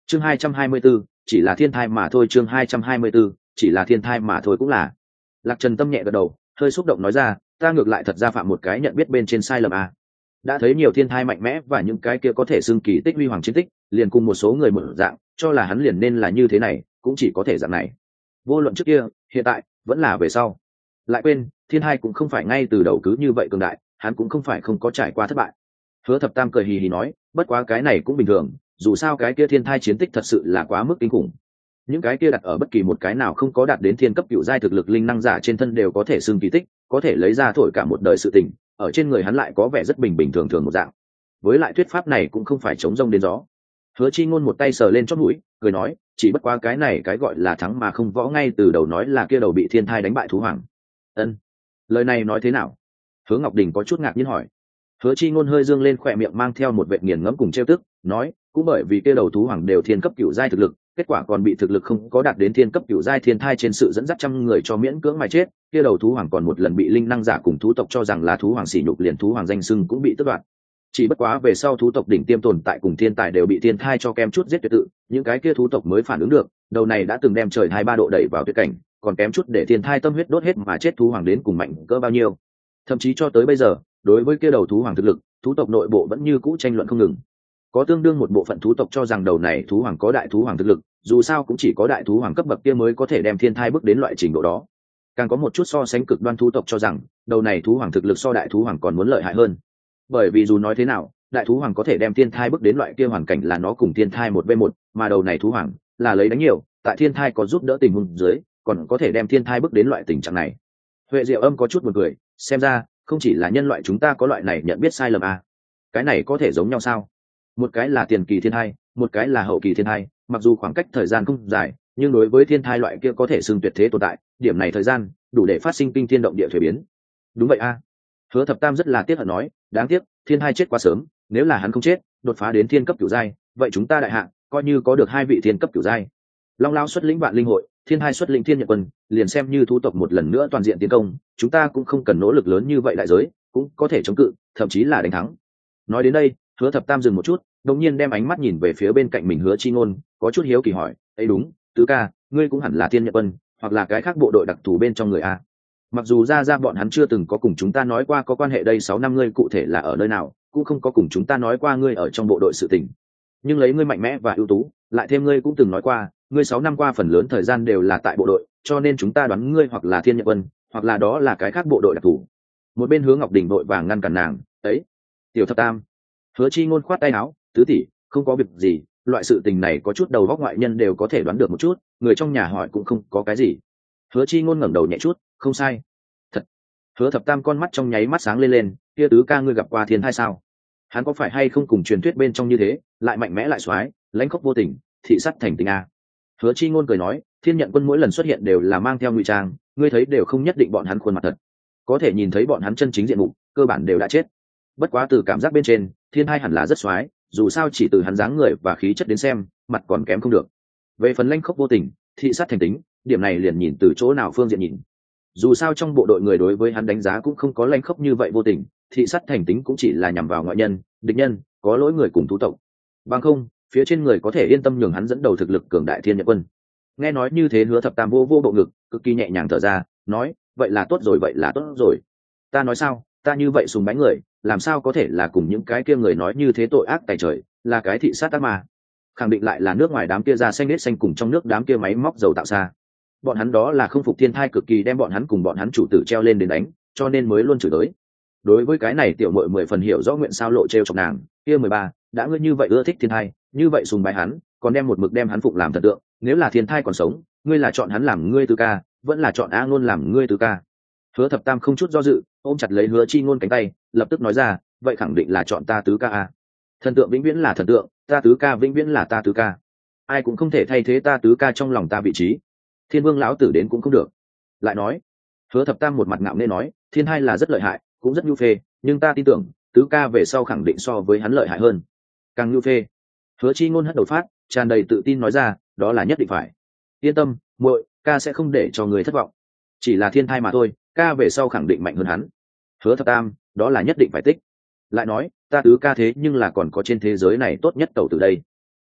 chương 224, chỉ là thiên thai mà thôi. Chương 224, chỉ là thiên thai mà thôi. Cũng là. Lạc Trần tâm nhẹ gật đầu, hơi xúc động nói ra, ta ngược lại thật ra phạm một cái nhận biết bên trên sai lầm à. Đã thấy nhiều thiên thai mạnh mẽ và những cái kia có thể xưng kỳ tích huy hoàng chiến tích, liền cùng một số người một dạng, cho là hắn liền nên là như thế này, cũng chỉ có thể dạng này. Vô luận trước kia, hiện tại, vẫn là về sau. Lại quên, thiên thai cũng không phải ngay từ đầu cứ như vậy cường đại, hắn cũng không phải không có trải qua thất bại. Hứa Thập Tam cười hì hì nói, bất quá cái này cũng bình thường, dù sao cái kia thiên thai chiến tích thật sự là quá mức kinh khủng. Những cái kia đặt ở bất kỳ một cái nào không có đạt đến thiên cấp cựu giai thực lực linh năng giả trên thân đều có thể xưng kỳ tích, có thể lấy ra thổi cả một đời sự tình, ở trên người hắn lại có vẻ rất bình bình thường thường một dạng. Với lại thuyết pháp này cũng không phải chống rông đến gió. Hứa Chi Ngôn một tay sờ lên chót mũi, cười nói, chỉ bất quá cái này cái gọi là thắng mà không võ, ngay từ đầu nói là kia đầu bị thiên thai đánh bại thú hoàng. Ân, lời này nói thế nào? Hứa Ngọc Đình có chút ngạc nhiên hỏi. Hứa Chi Ngôn hơi dương lên khóe miệng mang theo một vệt nghiền ngẫm cùng trêu tức, nói, cũng bởi vì kia đầu thú hoàng đều thiên cấp cửu giai thực lực, kết quả còn bị thực lực không có đạt đến thiên cấp cửu giai thiên thai trên sự dẫn dắt trăm người cho miễn cưỡng mà chết, kia đầu thú hoàng còn một lần bị linh năng giả cùng thú tộc cho rằng là thú hoàng sỉ nhục, liền thú hoàng danh xưng cũng bị tước đoạt. Chỉ bất quá về sau thú tộc đỉnh tiêm tồn tại cùng thiên tài đều bị thiên thai cho kem chút giết tuyệt tự, những cái kia thú tộc mới phản ứng được, đầu này đã từng đem trời 2-3 độ đẩy vào tuyệt cảnh, còn kém chút để thiên thai tâm huyết đốt hết mà chết thú hoàng đến cùng mạnh cỡ bao nhiêu. Thậm chí cho tới bây giờ, đối với kia đầu thú hoàng thực lực, thú tộc nội bộ vẫn như cũ tranh luận không ngừng. Có tương đương một bộ phận thú tộc cho rằng đầu này thú hoàng có đại thú hoàng thực lực, dù sao cũng chỉ có đại thú hoàng cấp bậc kia mới có thể đem thiên thai bước đến loại trình độ đó. Càng có một chút so sánh cực đoan thú tộc cho rằng đầu này thú hoàng thực lực so đại thú hoàng còn muốn lợi hại hơn, bởi vì dù nói thế nào, đại thú hoàng có thể đem thiên thai bước đến loại kia hoàn cảnh là nó cùng thiên thai 1v1, mà đầu này thú hoàng là lấy đánh nhiều, tại thiên thai có giúp đỡ tình huống dưới, còn có thể đem thiên thai bước đến loại tình trạng này. Huệ Diệu Âm có chút buồn cười, xem ra không chỉ là nhân loại chúng ta có loại này nhận biết sai lầm à. Cái này có thể giống nhau sao? Một cái là tiền kỳ thiên thai, một cái là hậu kỳ thiên thai, mặc dù khoảng cách thời gian không dài, nhưng đối với thiên thai loại kia có thể xưng tuyệt thế tồn tại, điểm này thời gian đủ để phát sinh kinh thiên động địa thuế biến. Đúng vậy a. Hứa Thập Tam rất là tiếc hận nói, đáng tiếc thiên thai chết quá sớm, nếu là hắn không chết, đột phá đến thiên cấp cửu giai, vậy chúng ta đại hạng coi như có được 2 vị thiên cấp cửu giai. Long Lao xuất lĩnh vạn linh hội, thiên thai xuất lĩnh thiên nhật quân, liền xem như thú tộc một lần nữa toàn diện tiến công, chúng ta cũng không cần nỗ lực lớn như vậy đại giới, cũng có thể chống cự, thậm chí là đánh thắng. Nói đến đây, Hứa Thập Tam dừng một chút, đột nhiên đem ánh mắt nhìn về phía bên cạnh mình Hứa Chi Ngôn, có chút hiếu kỳ hỏi, ấy đúng, tứ ca, ngươi cũng hẳn là thiên nhật quân, hoặc là cái khác bộ đội đặc thù bên trong người a. Mặc dù ra bọn hắn chưa từng có cùng chúng ta nói qua có quan hệ đây 6 năm ngươi cụ thể là ở nơi nào, cũng không có cùng chúng ta nói qua ngươi ở trong bộ đội sự tình. Nhưng lấy ngươi mạnh mẽ và ưu tú, lại thêm ngươi cũng từng nói qua, ngươi 6 năm qua phần lớn thời gian đều là tại bộ đội, cho nên chúng ta đoán ngươi hoặc là thiên nhật quân, hoặc là đó là cái khác bộ đội đặc thù. Một bên Hứa Ngọc Đình vội vàng ngăn cản nàng, ấy, Tiểu Thập Tam. Hứa Chi Ngôn khoát tay áo, tứ tỷ, không có việc gì, loại sự tình này có chút đầu óc ngoại nhân đều có thể đoán được một chút, người trong nhà hỏi cũng không có cái gì. Hứa Chi Ngôn ngẩng đầu nhẹ chút, không sai. Thật. Hứa Thập Tam con mắt trong nháy mắt sáng lên, kia tứ ca ngươi gặp qua thiên thai sao? Hắn có phải hay không cùng truyền thuyết bên trong như thế, lại mạnh mẽ lại xoái, lãnh khốc vô tình, thị sắt thành tình a? Hứa Chi Ngôn cười nói, thiên nhận quân mỗi lần xuất hiện đều là mang theo ngụy trang, ngươi thấy đều không nhất định bọn hắn khuôn mặt thật, có thể nhìn thấy bọn hắn chân chính diện mục, cơ bản đều đã chết. Bất quá từ cảm giác bên trên, thiên thai hẳn là rất xoái, dù sao chỉ từ hắn dáng người và khí chất đến xem, mặt còn kém không được. Về phần lãnh khốc vô tình, thị sát thành tính, điểm này liền nhìn từ chỗ nào phương diện nhìn. Dù sao trong bộ đội người đối với hắn đánh giá cũng không có lãnh khốc như vậy vô tình, thị sát thành tính cũng chỉ là nhằm vào ngoại nhân, địch nhân, có lỗi người cùng thú tộc. Bằng không, phía trên người có thể yên tâm nhường hắn dẫn đầu thực lực cường đại thiên nhật quân. Nghe nói như thế Hứa Thập Tam vô bộ ngực, cực kỳ nhẹ nhàng thở ra, nói, vậy là tốt rồi, vậy là tốt rồi. Ta nói sao, ta như vậy sùng bái người, làm sao có thể là cùng những cái kia người nói như thế tội ác tày trời, là cái thị sát ác ma. Khẳng định lại là nước ngoài đám kia da xanh nết xanh cùng trong nước đám kia máy móc dầu tạo xa. Bọn hắn đó là không phục thiên thai cực kỳ đem bọn hắn cùng bọn hắn chủ tử treo lên đến đánh, cho nên mới luôn chửi tới. Đối với cái này tiểu muội 10 phần hiểu rõ nguyện sao lộ treo chọc nàng, kia 13, đã ngươi như vậy ưa thích thiên thai, như vậy sùng bái hắn, còn đem một mực đem hắn phục làm thần tượng, nếu là thiên thai còn sống, ngươi là chọn hắn làm ngươi tứ ca, vẫn là chọn A Ngôn làm ngươi tứ ca? Hứa Thập Tam không chút do dự, ôm chặt lấy Hứa Chi Ngôn cánh tay, lập tức nói ra, vậy khẳng định là chọn ta tứ ca a. Thần tượng vĩnh viễn là thần tượng, ta tứ ca vĩnh viễn là ta tứ ca, ai cũng không thể thay thế ta tứ ca trong lòng ta vị trí. Thiên Vương lão tử đến cũng không được. Lại nói, Hứa Thập Tam một mặt ngạo nghễ nói, thiên hai là rất lợi hại, cũng rất nhu phê, nhưng ta tin tưởng tứ ca về sau khẳng định so với hắn lợi hại hơn, càng nhu phê. Hứa Chi Ngôn hất đầu phát, tràn đầy tự tin nói ra, đó là nhất định phải. Yên tâm, muội, ca sẽ không để cho người thất vọng. Chỉ là thiên thai mà thôi, ca về sau khẳng định mạnh hơn hắn. Hứa Thập Tam, đó là nhất định phải tích. Lại nói, ta tứ ca thế nhưng là còn có trên thế giới này tốt nhất tẩu từ đây.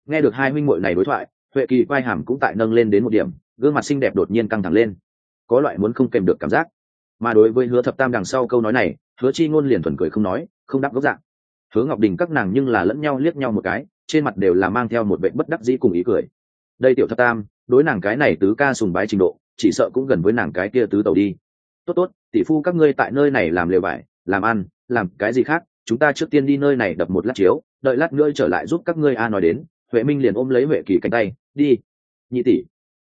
Nghe được hai huynh muội này đối thoại, Huệ Kỳ quai hàm cũng tại nâng lên đến một điểm, gương mặt xinh đẹp đột nhiên căng thẳng lên, có loại muốn không kèm được cảm giác. Mà đối với Hứa Thập Tam đằng sau câu nói này, Hứa Chi Ngôn liền thuần cười không nói, không đáp gốc dạng. Hứa Ngọc Đình các nàng nhưng là lẫn nhau liếc nhau một cái, trên mặt đều là mang theo một vẻ bất đắc dĩ cùng ý cười. Đây tiểu Thập Tam, đối nàng cái này tứ ca sùng bái trình độ, chỉ sợ cũng gần với nàng cái kia tứ tẩu đi. Tốt tốt, tỷ phu các ngươi tại nơi này làm lều vải, làm ăn, làm cái gì khác, chúng ta trước tiên đi nơi này đập một lát chiếu, đợi lát nữa trở lại giúp các ngươi. Nói đến, Huệ Minh liền ôm lấy Huệ Kỳ cánh tay, đi. Nhị tỷ.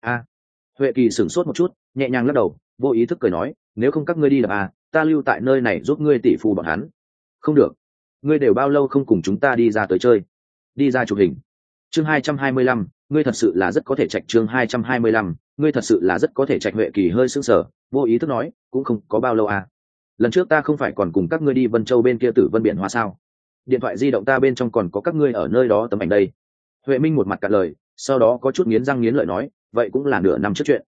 Huệ Kỳ sửng sốt một chút, nhẹ nhàng lắc đầu, vô ý thức cười nói, nếu không các ngươi đi đập ta lưu tại nơi này giúp ngươi tỷ phu bọn hắn. Không được, ngươi đều bao lâu không cùng chúng ta đi ra tới chơi, đi ra chụp hình. Chương 225, ngươi thật sự là rất có thể trạch. Chương 225, ngươi thật sự là rất có thể trạch. Huệ Kỳ hơi sững sờ, vô ý thức nói, cũng không có bao lâu lần trước ta không phải còn cùng các ngươi đi Vân Châu bên kia Tử Vân Biển Hoa sao? Điện thoại di động ta bên trong còn có các ngươi ở nơi đó tấm ảnh đây. Huệ Minh một mặt cạn lời, sau đó có chút nghiến răng nghiến lợi nói, vậy cũng là nửa năm trước chuyện.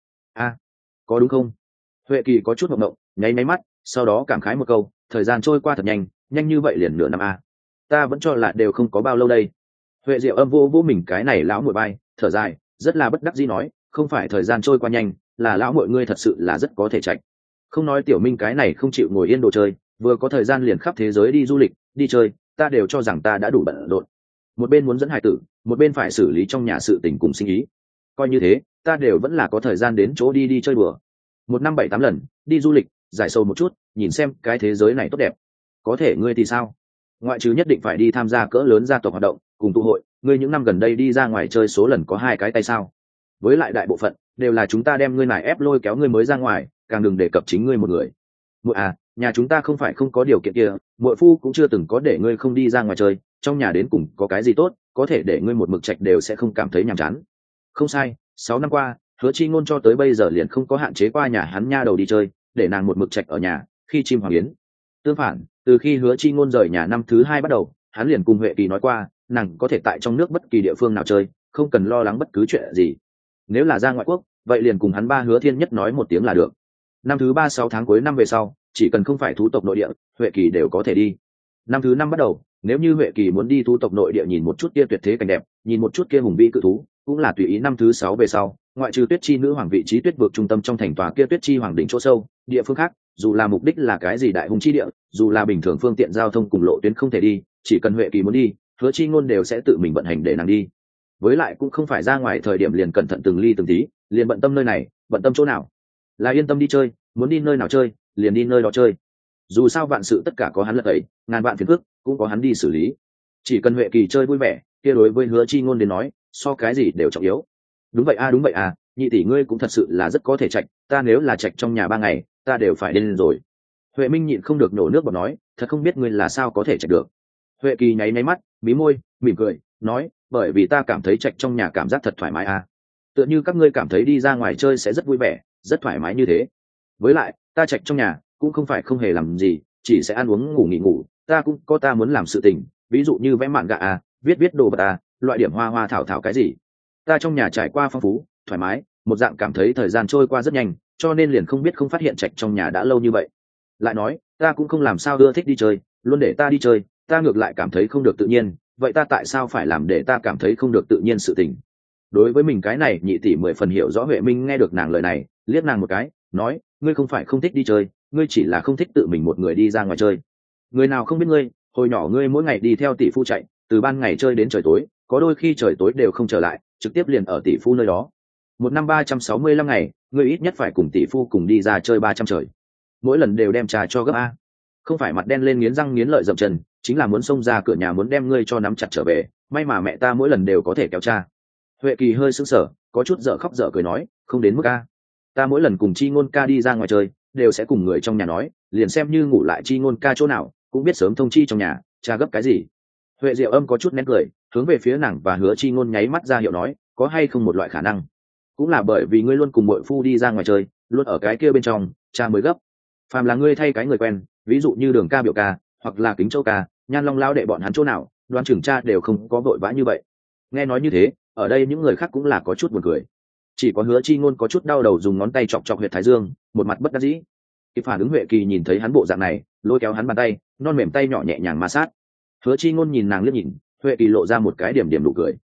Có đúng không? Huệ Kỳ có chút hộng động, nháy máy mắt, sau đó cảm khái một câu, thời gian trôi qua thật nhanh, nhanh như vậy liền nửa năm ta vẫn cho là đều không có bao lâu đây. Huệ Diệu Âm vô mình cái này lão muội bay, thở dài, rất là bất đắc dĩ nói, không phải thời gian trôi qua nhanh, là lão muội ngươi thật sự là rất có thể trạch. Không nói Tiểu Minh cái này không chịu ngồi yên đồ chơi, vừa có thời gian liền khắp thế giới đi du lịch, đi chơi, ta đều cho rằng ta đã đủ bận rộn. Một bên muốn dẫn hài tử, một bên phải xử lý trong nhà sự tình cùng sinh ý. Coi như thế, ta đều vẫn là có thời gian đến chỗ đi chơi bừa. Một năm 7-8 lần, đi du lịch, giải sầu một chút, nhìn xem cái thế giới này tốt đẹp. Có thể ngươi thì sao? Ngoại trừ nhất định phải đi tham gia cỡ lớn gia tộc hoạt động, cùng tụ hội, ngươi những năm gần đây đi ra ngoài chơi số lần có 2 cái tay sao? Với lại đại bộ phận đều là chúng ta đem ngươi nải ép lôi kéo ngươi mới ra ngoài, càng đừng đề cập chính ngươi một người. Muội nhà chúng ta không phải không có điều kiện kia, muội phu cũng chưa từng có để ngươi không đi ra ngoài chơi, trong nhà đến cùng có cái gì tốt, có thể để ngươi một mực trạch đều sẽ không cảm thấy nhàm chán. Không sai, 6 năm qua, Hứa Chi Ngôn cho tới bây giờ liền không có hạn chế qua nhà hắn nha đầu đi chơi, để nàng một mực trạch ở nhà, khi chim hoàng yến. Tương phản, từ khi Hứa Chi Ngôn rời nhà năm thứ 2 bắt đầu, hắn liền cùng Huệ Kỳ nói qua, nàng có thể tại trong nước bất kỳ địa phương nào chơi, không cần lo lắng bất cứ chuyện gì. Nếu là ra ngoại quốc, vậy liền cùng hắn ba Hứa Thiên Nhất nói một tiếng là được. Năm thứ 3 6 tháng cuối năm về sau, chỉ cần không phải thú tộc nội địa, Huệ Kỳ đều có thể đi. Năm thứ 5 bắt đầu, nếu như Huệ Kỳ muốn đi thú tộc nội địa nhìn một chút kia tuyệt thế cảnh đẹp, nhìn một chút kia hùng vĩ cự thú, cũng là tùy ý. Năm thứ 6 về sau, ngoại trừ Tuyết Chi nữ hoàng vị trí tuyết vực trung tâm trong thành tòa kia Tuyết Chi hoàng đỉnh chỗ sâu, địa phương khác, dù là mục đích là cái gì đại hùng chi địa, dù là bình thường phương tiện giao thông cùng lộ tuyến không thể đi, chỉ cần Huệ Kỳ muốn đi, Hứa Chi Ngôn đều sẽ tự mình vận hành để nàng đi. Với lại cũng không phải ra ngoài thời điểm liền cẩn thận từng ly từng tí, liền bận tâm nơi này, bận tâm chỗ nào, là yên tâm đi chơi, muốn đi nơi nào chơi, liền đi nơi đó chơi. Dù sao vạn sự tất cả có hắn lật ấy, ngàn vạn phiền phức cũng có hắn đi xử lý. Chỉ cần Huệ Kỳ chơi vui vẻ, kia đối với Hứa Chi Ngôn đến nói, so cái gì đều trọng yếu. Đúng vậy đúng vậy nhị tỷ ngươi cũng thật sự là rất có thể trạch, ta nếu là trạch trong nhà 3 ngày, ta đều phải điên rồi. Huệ Minh nhịn không được nổ nước bọt nói, thật không biết ngươi là sao có thể trạch được. Huệ Kỳ nháy nháy mắt, mí môi, mỉm cười, nói, bởi vì ta cảm thấy trạch trong nhà cảm giác thật thoải mái tựa như các ngươi cảm thấy đi ra ngoài chơi sẽ rất vui vẻ, rất thoải mái như thế. Với lại, ta trạch trong nhà cũng không phải không hề làm gì, chỉ sẽ ăn uống ngủ nghỉ ngủ, ta cũng có ta muốn làm sự tình, ví dụ như vẽ mạn gạ viết đồ vật loại điểm hoa hoa thảo thảo cái gì. Ta trong nhà trải qua phong phú, thoải mái, một dạng cảm thấy thời gian trôi qua rất nhanh, cho nên liền không biết không phát hiện trạch trong nhà đã lâu như vậy. Lại nói, ta cũng không làm sao ưa thích đi chơi, luôn để ta đi chơi, ta ngược lại cảm thấy không được tự nhiên, vậy ta tại sao phải làm để ta cảm thấy không được tự nhiên sự tình? Đối với mình cái này nhị tỷ 10 phần hiểu rõ. Huệ Minh nghe được nàng lời này, liếc nàng một cái, nói, ngươi không phải không thích đi chơi, ngươi chỉ là không thích tự mình một người đi ra ngoài chơi. Người nào không biết ngươi, hồi nhỏ ngươi mỗi ngày đi theo tỷ phu chạy, từ ban ngày chơi đến trời tối, có đôi khi trời tối đều không trở lại, trực tiếp liền ở tỷ phu nơi đó. Một năm 365 ngày, ngươi ít nhất phải cùng tỷ phu cùng đi ra chơi 300 trời. Mỗi lần đều đem trà cho gấp không phải mặt đen lên nghiến răng nghiến lợi dậm chân, chính là muốn xông ra cửa nhà muốn đem ngươi cho nắm chặt trở về. May mà mẹ ta mỗi lần đều có thể kéo cha. Huệ Kỳ hơi sững sờ, có chút dở khóc dở cười nói, không đến mức ta mỗi lần cùng Chi Ngôn ca đi ra ngoài chơi, đều sẽ cùng người trong nhà nói, liền xem như ngủ lại Chi Ngôn ca chỗ nào, cũng biết sớm thông chi trong nhà, cha gấp cái gì. Huệ Diệu Âm có chút nén cười, hướng về phía nàng và Hứa Chi Ngôn nháy mắt ra hiệu nói, có hay không một loại khả năng, cũng là bởi vì ngươi luôn cùng muội phu đi ra ngoài chơi, luôn ở cái kia bên trong, cha mới gấp. Phàm là ngươi thay cái người quen, ví dụ như Đường ca biểu ca, hoặc là Kính Châu ca, Nhan Long lao đệ bọn hắn chỗ nào, đoán chừng cha đều không có vội vã như vậy. Nghe nói như thế, ở đây những người khác cũng là có chút buồn cười. Chỉ có Hứa Chi Ngôn có chút đau đầu, dùng ngón tay chọc chọc huyệt thái dương, một mặt bất đắc dĩ. Kịp phản ứng Huệ Kỳ nhìn thấy hắn bộ dạng này, lôi kéo hắn bàn tay, non mềm tay nhỏ nhẹ nhàng ma sát. Hứa Chi Ngôn nhìn nàng liếc nhìn, Huệ Kỳ lộ ra một cái điểm điểm nụ cười.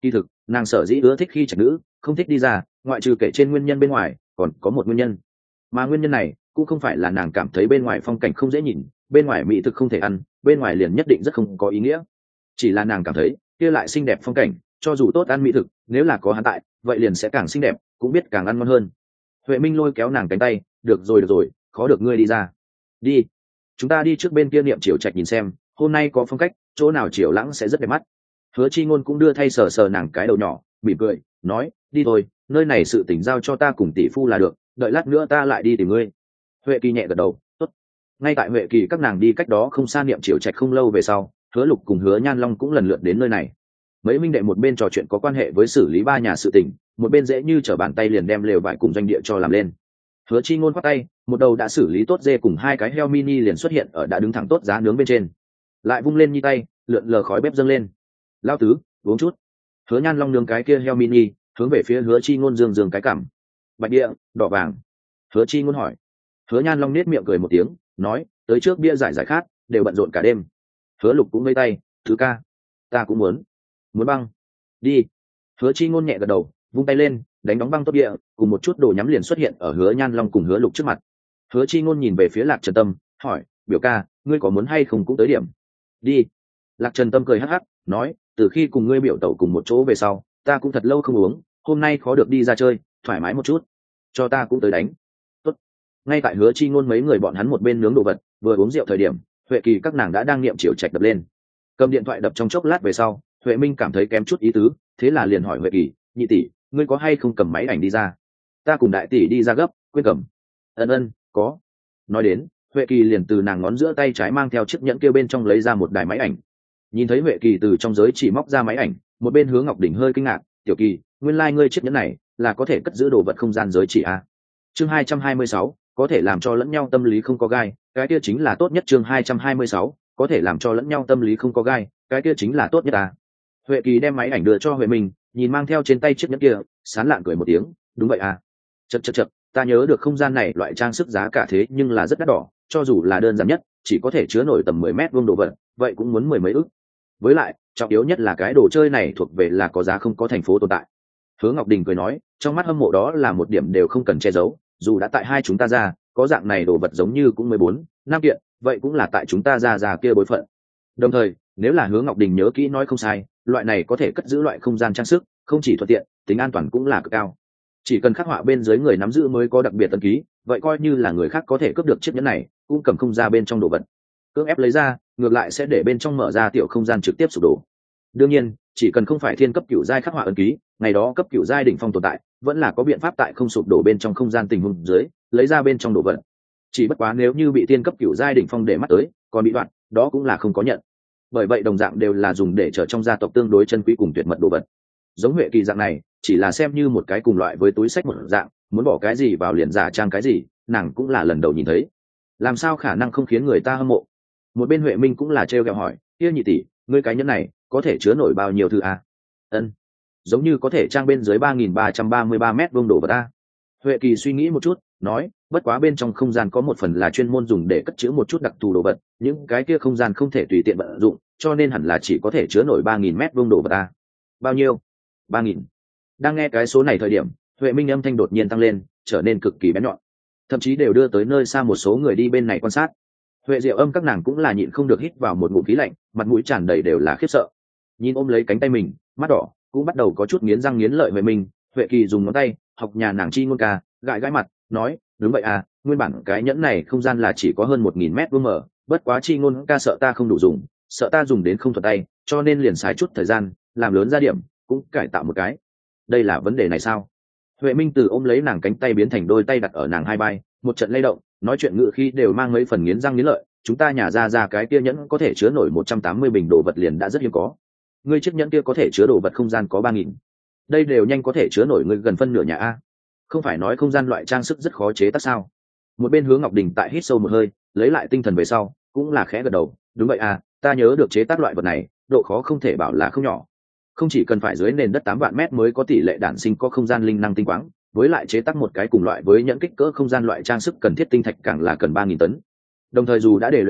Kỳ thực nàng sở dĩ ưa thích khi trạch nữ không thích đi ra, ngoại trừ kể trên nguyên nhân bên ngoài còn có một nguyên nhân, mà nguyên nhân này cũng không phải là nàng cảm thấy bên ngoài phong cảnh không dễ nhìn, bên ngoài mỹ thực không thể ăn, bên ngoài liền nhất định rất không có ý nghĩa. Chỉ là nàng cảm thấy kia lại xinh đẹp phong cảnh, cho dù tốt ăn mỹ thực, nếu là có hắn tại vậy liền sẽ càng xinh đẹp, cũng biết càng ăn ngon hơn. Huệ Minh lôi kéo nàng cánh tay, được rồi, khó được ngươi đi ra. Đi, chúng ta đi trước bên kia Niệm Triều Trạch nhìn xem, hôm nay có phong cách, chỗ nào Triều Lãng sẽ rất đẹp mắt. Hứa Chi Ngôn cũng đưa thay sờ sờ nàng cái đầu nhỏ, mỉm cười nói, đi thôi, nơi này sự tình giao cho ta cùng tỷ phu là được, đợi lát nữa ta lại đi tìm ngươi. Huệ Kỳ nhẹ gật đầu, tốt. Ngay tại Huệ Kỳ các nàng đi cách đó không xa Niệm Triều Trạch không lâu về sau, Hứa Lục cùng Hứa Nhan Long cũng lần lượt đến nơi này. Mấy minh đệ một bên trò chuyện có quan hệ với xử lý ba nhà sự tình, một bên dễ như trở bàn tay liền đem lều vải cùng doanh địa cho làm lên. Hứa Chi Ngôn khoát tay, một đầu đã xử lý tốt dê cùng hai cái heo mini liền xuất hiện ở đã đứng thẳng tốt giá nướng bên trên, lại vung lên như tay, lượn lờ khói bếp dâng lên. Lao tứ, uống chút. Hứa Nhan Long nướng cái kia heo mini, hướng về phía Hứa Chi Ngôn dương cái cảm. Bạch địa, đỏ vàng. Hứa Chi Ngôn hỏi. Hứa Nhan Long nết miệng cười một tiếng, nói, tới trước bia giải khát, đều bận rộn cả đêm. Hứa Lục cũng vây tay, thứ ca, ta cũng muốn băng. Đi. Hứa Chi Ngôn nhẹ gật đầu, vung tay lên, đánh đóng băng tốt địa, cùng một chút đồ nhắm liền xuất hiện ở Hứa Nhan Long cùng Hứa Lục trước mặt. Hứa Chi Ngôn nhìn về phía Lạc Trần Tâm, hỏi, biểu ca, ngươi có muốn hay không cũng tới điểm? Đi. Lạc Trần Tâm cười hắc hắc, nói, từ khi cùng ngươi biểu tẩu cùng một chỗ về sau, ta cũng thật lâu không uống, hôm nay khó được đi ra chơi, thoải mái một chút, cho ta cũng tới đánh. Tốt. Ngay tại Hứa Chi Ngôn mấy người bọn hắn một bên nướng đồ vật, vừa uống rượu thời điểm, Huệ Kỳ các nàng đã đang niệm Triều Trạch đập lên. Cầm điện thoại đập trong chốc lát về sau, Huệ Minh cảm thấy kém chút ý tứ, thế là liền hỏi Huệ Kỳ, nhị tỷ, ngươi có hay không cầm máy ảnh đi ra? Ta cùng đại tỷ đi ra gấp, quên cầm. Ân, có. Nói đến, Huệ Kỳ liền từ nàng ngón giữa tay trái mang theo chiếc nhẫn kia bên trong lấy ra một đài máy ảnh. Nhìn thấy Huệ Kỳ từ trong giới chỉ móc ra máy ảnh, một bên Hứa Ngọc Đỉnh hơi kinh ngạc, tiểu Kỳ, nguyên lai ngươi chiếc nhẫn này là có thể cất giữ đồ vật không gian giới chỉ à? Chương 226, có thể làm cho lẫn nhau tâm lý không có gai, cái kia chính là tốt nhất. Chương 226, có thể làm cho lẫn nhau tâm lý không có gai, cái kia chính là tốt nhất à? Huệ Kỳ đem máy ảnh đưa cho Huệ Minh, nhìn mang theo trên tay chiếc nhẫn kia, sán lạn cười một tiếng, đúng vậy à? Chậc, ta nhớ được không gian này loại trang sức giá cả thế nhưng là rất đắt đỏ, cho dù là đơn giản nhất, chỉ có thể chứa nổi tầm 10 mét vuông đồ vật, vậy cũng muốn mười mấy ức. Với lại, trọng yếu nhất là cái đồ chơi này thuộc về là có giá không có thành phố tồn tại. Hứa Ngọc Đình cười nói, trong mắt hâm mộ đó là một điểm đều không cần che giấu, dù đã tại hai chúng ta ra, có dạng này đồ vật giống như cũng 14, 5 kiện, vậy cũng là tại chúng ta ra kia bối phận. Đồng thời, nếu là Hứa Ngọc Đình nhớ kỹ nói không sai, loại này có thể cất giữ loại không gian trang sức, không chỉ thuận tiện, tính an toàn cũng là cực cao. Chỉ cần khắc họa bên dưới người nắm giữ mới có đặc biệt tân ký, vậy coi như là người khác có thể cướp được chiếc nhẫn này, cũng cầm không ra bên trong đồ vật. Cưỡng ép lấy ra, ngược lại sẽ để bên trong mở ra tiểu không gian trực tiếp sụp đổ. Đương nhiên, chỉ cần không phải thiên cấp cửu giai khắc họa ấn ký, ngày đó cấp cửu giai đỉnh phong tồn tại, vẫn là có biện pháp tại không sụp đổ bên trong không gian tình huống dưới, lấy ra bên trong đồ vật. Chỉ bất quá nếu như bị thiên cấp cửu giai đỉnh phong để mắt tới, còn bị đoạn, đó cũng là không có nhận. Bởi vậy đồng dạng đều là dùng để trở trong gia tộc tương đối chân quý cùng tuyệt mật đồ vật. Giống Huệ Kỳ dạng này, chỉ là xem như một cái cùng loại với túi sách một dạng, muốn bỏ cái gì vào liền giả trang cái gì, nàng cũng là lần đầu nhìn thấy. Làm sao khả năng không khiến người ta hâm mộ? Một bên Huệ Minh cũng là trêu ghẹo hỏi, kia nhị tỷ, ngươi cái nhẫn này có thể chứa nổi bao nhiêu thứ à? Ân, giống như có thể trang bên dưới 3.333 mét vuông đồ vật a. Huệ Kỳ suy nghĩ một chút, nói, bất quá bên trong không gian có một phần là chuyên môn dùng để cất chứa một chút đặc thù đồ vật, những cái kia không gian không thể tùy tiện vận dụng, cho nên hẳn là chỉ có thể chứa nổi 3.000 mét vuông đồ vật a. Bao nhiêu? 3.000. Đang nghe cái số này thời điểm, Huệ Minh âm thanh đột nhiên tăng lên, trở nên cực kỳ bén nhọn, thậm chí đều đưa tới nơi xa một số người đi bên này quan sát. Huệ Diệu Âm các nàng cũng là nhịn không được hít vào một ngụm khí lạnh, mặt mũi tràn đầy đều là khiếp sợ. Nhìn ôm lấy cánh tay mình, mắt đỏ, cũng bắt đầu có chút nghiến răng nghiến lợi. Huệ Minh, Huệ Kỳ dùng ngón tay học nhà nàng Chi Ngôn ca, gãi gãi mặt, nói, đúng vậy à, nguyên bản cái nhẫn này không gian là chỉ có hơn 1.000 mét vuông mở, bất quá Chi Ngôn ca sợ ta không đủ dùng, sợ ta dùng đến không thuận tay, cho nên liền xài chút thời gian, làm lớn ra điểm, cũng cải tạo một cái. Đây là vấn đề này sao? Huệ Minh từ ôm lấy nàng cánh tay biến thành đôi tay đặt ở nàng hai vai, một trận lay động, nói chuyện ngự khi đều mang mấy phần nghiến răng nghiến lợi. Chúng ta nhà ra cái kia nhẫn có thể chứa nổi 180 bình đồ vật liền đã rất hiếm có. Ngươi chiếc nhẫn kia có thể chứa đồ vật không gian có 3.000. Đây đều nhanh có thể chứa nổi ngươi gần phân nửa nhà a. Không phải nói không gian loại trang sức rất khó chế tác sao? Một bên Hứa Ngọc Đình tại hít sâu một hơi, lấy lại tinh thần về sau, cũng là khẽ gật đầu, đúng vậy à, ta nhớ được chế tác loại vật này, độ khó không thể bảo là không nhỏ. Không chỉ cần phải dưới nền đất 8 vạn mét mới có tỷ lệ đản sinh có không gian linh năng tinh quáng, với lại chế tác một cái cùng loại với nhẫn kích cỡ không gian loại trang sức cần thiết tinh thạch càng là cần 3.000 tấn. Đồng thời dù đã để luyện ra,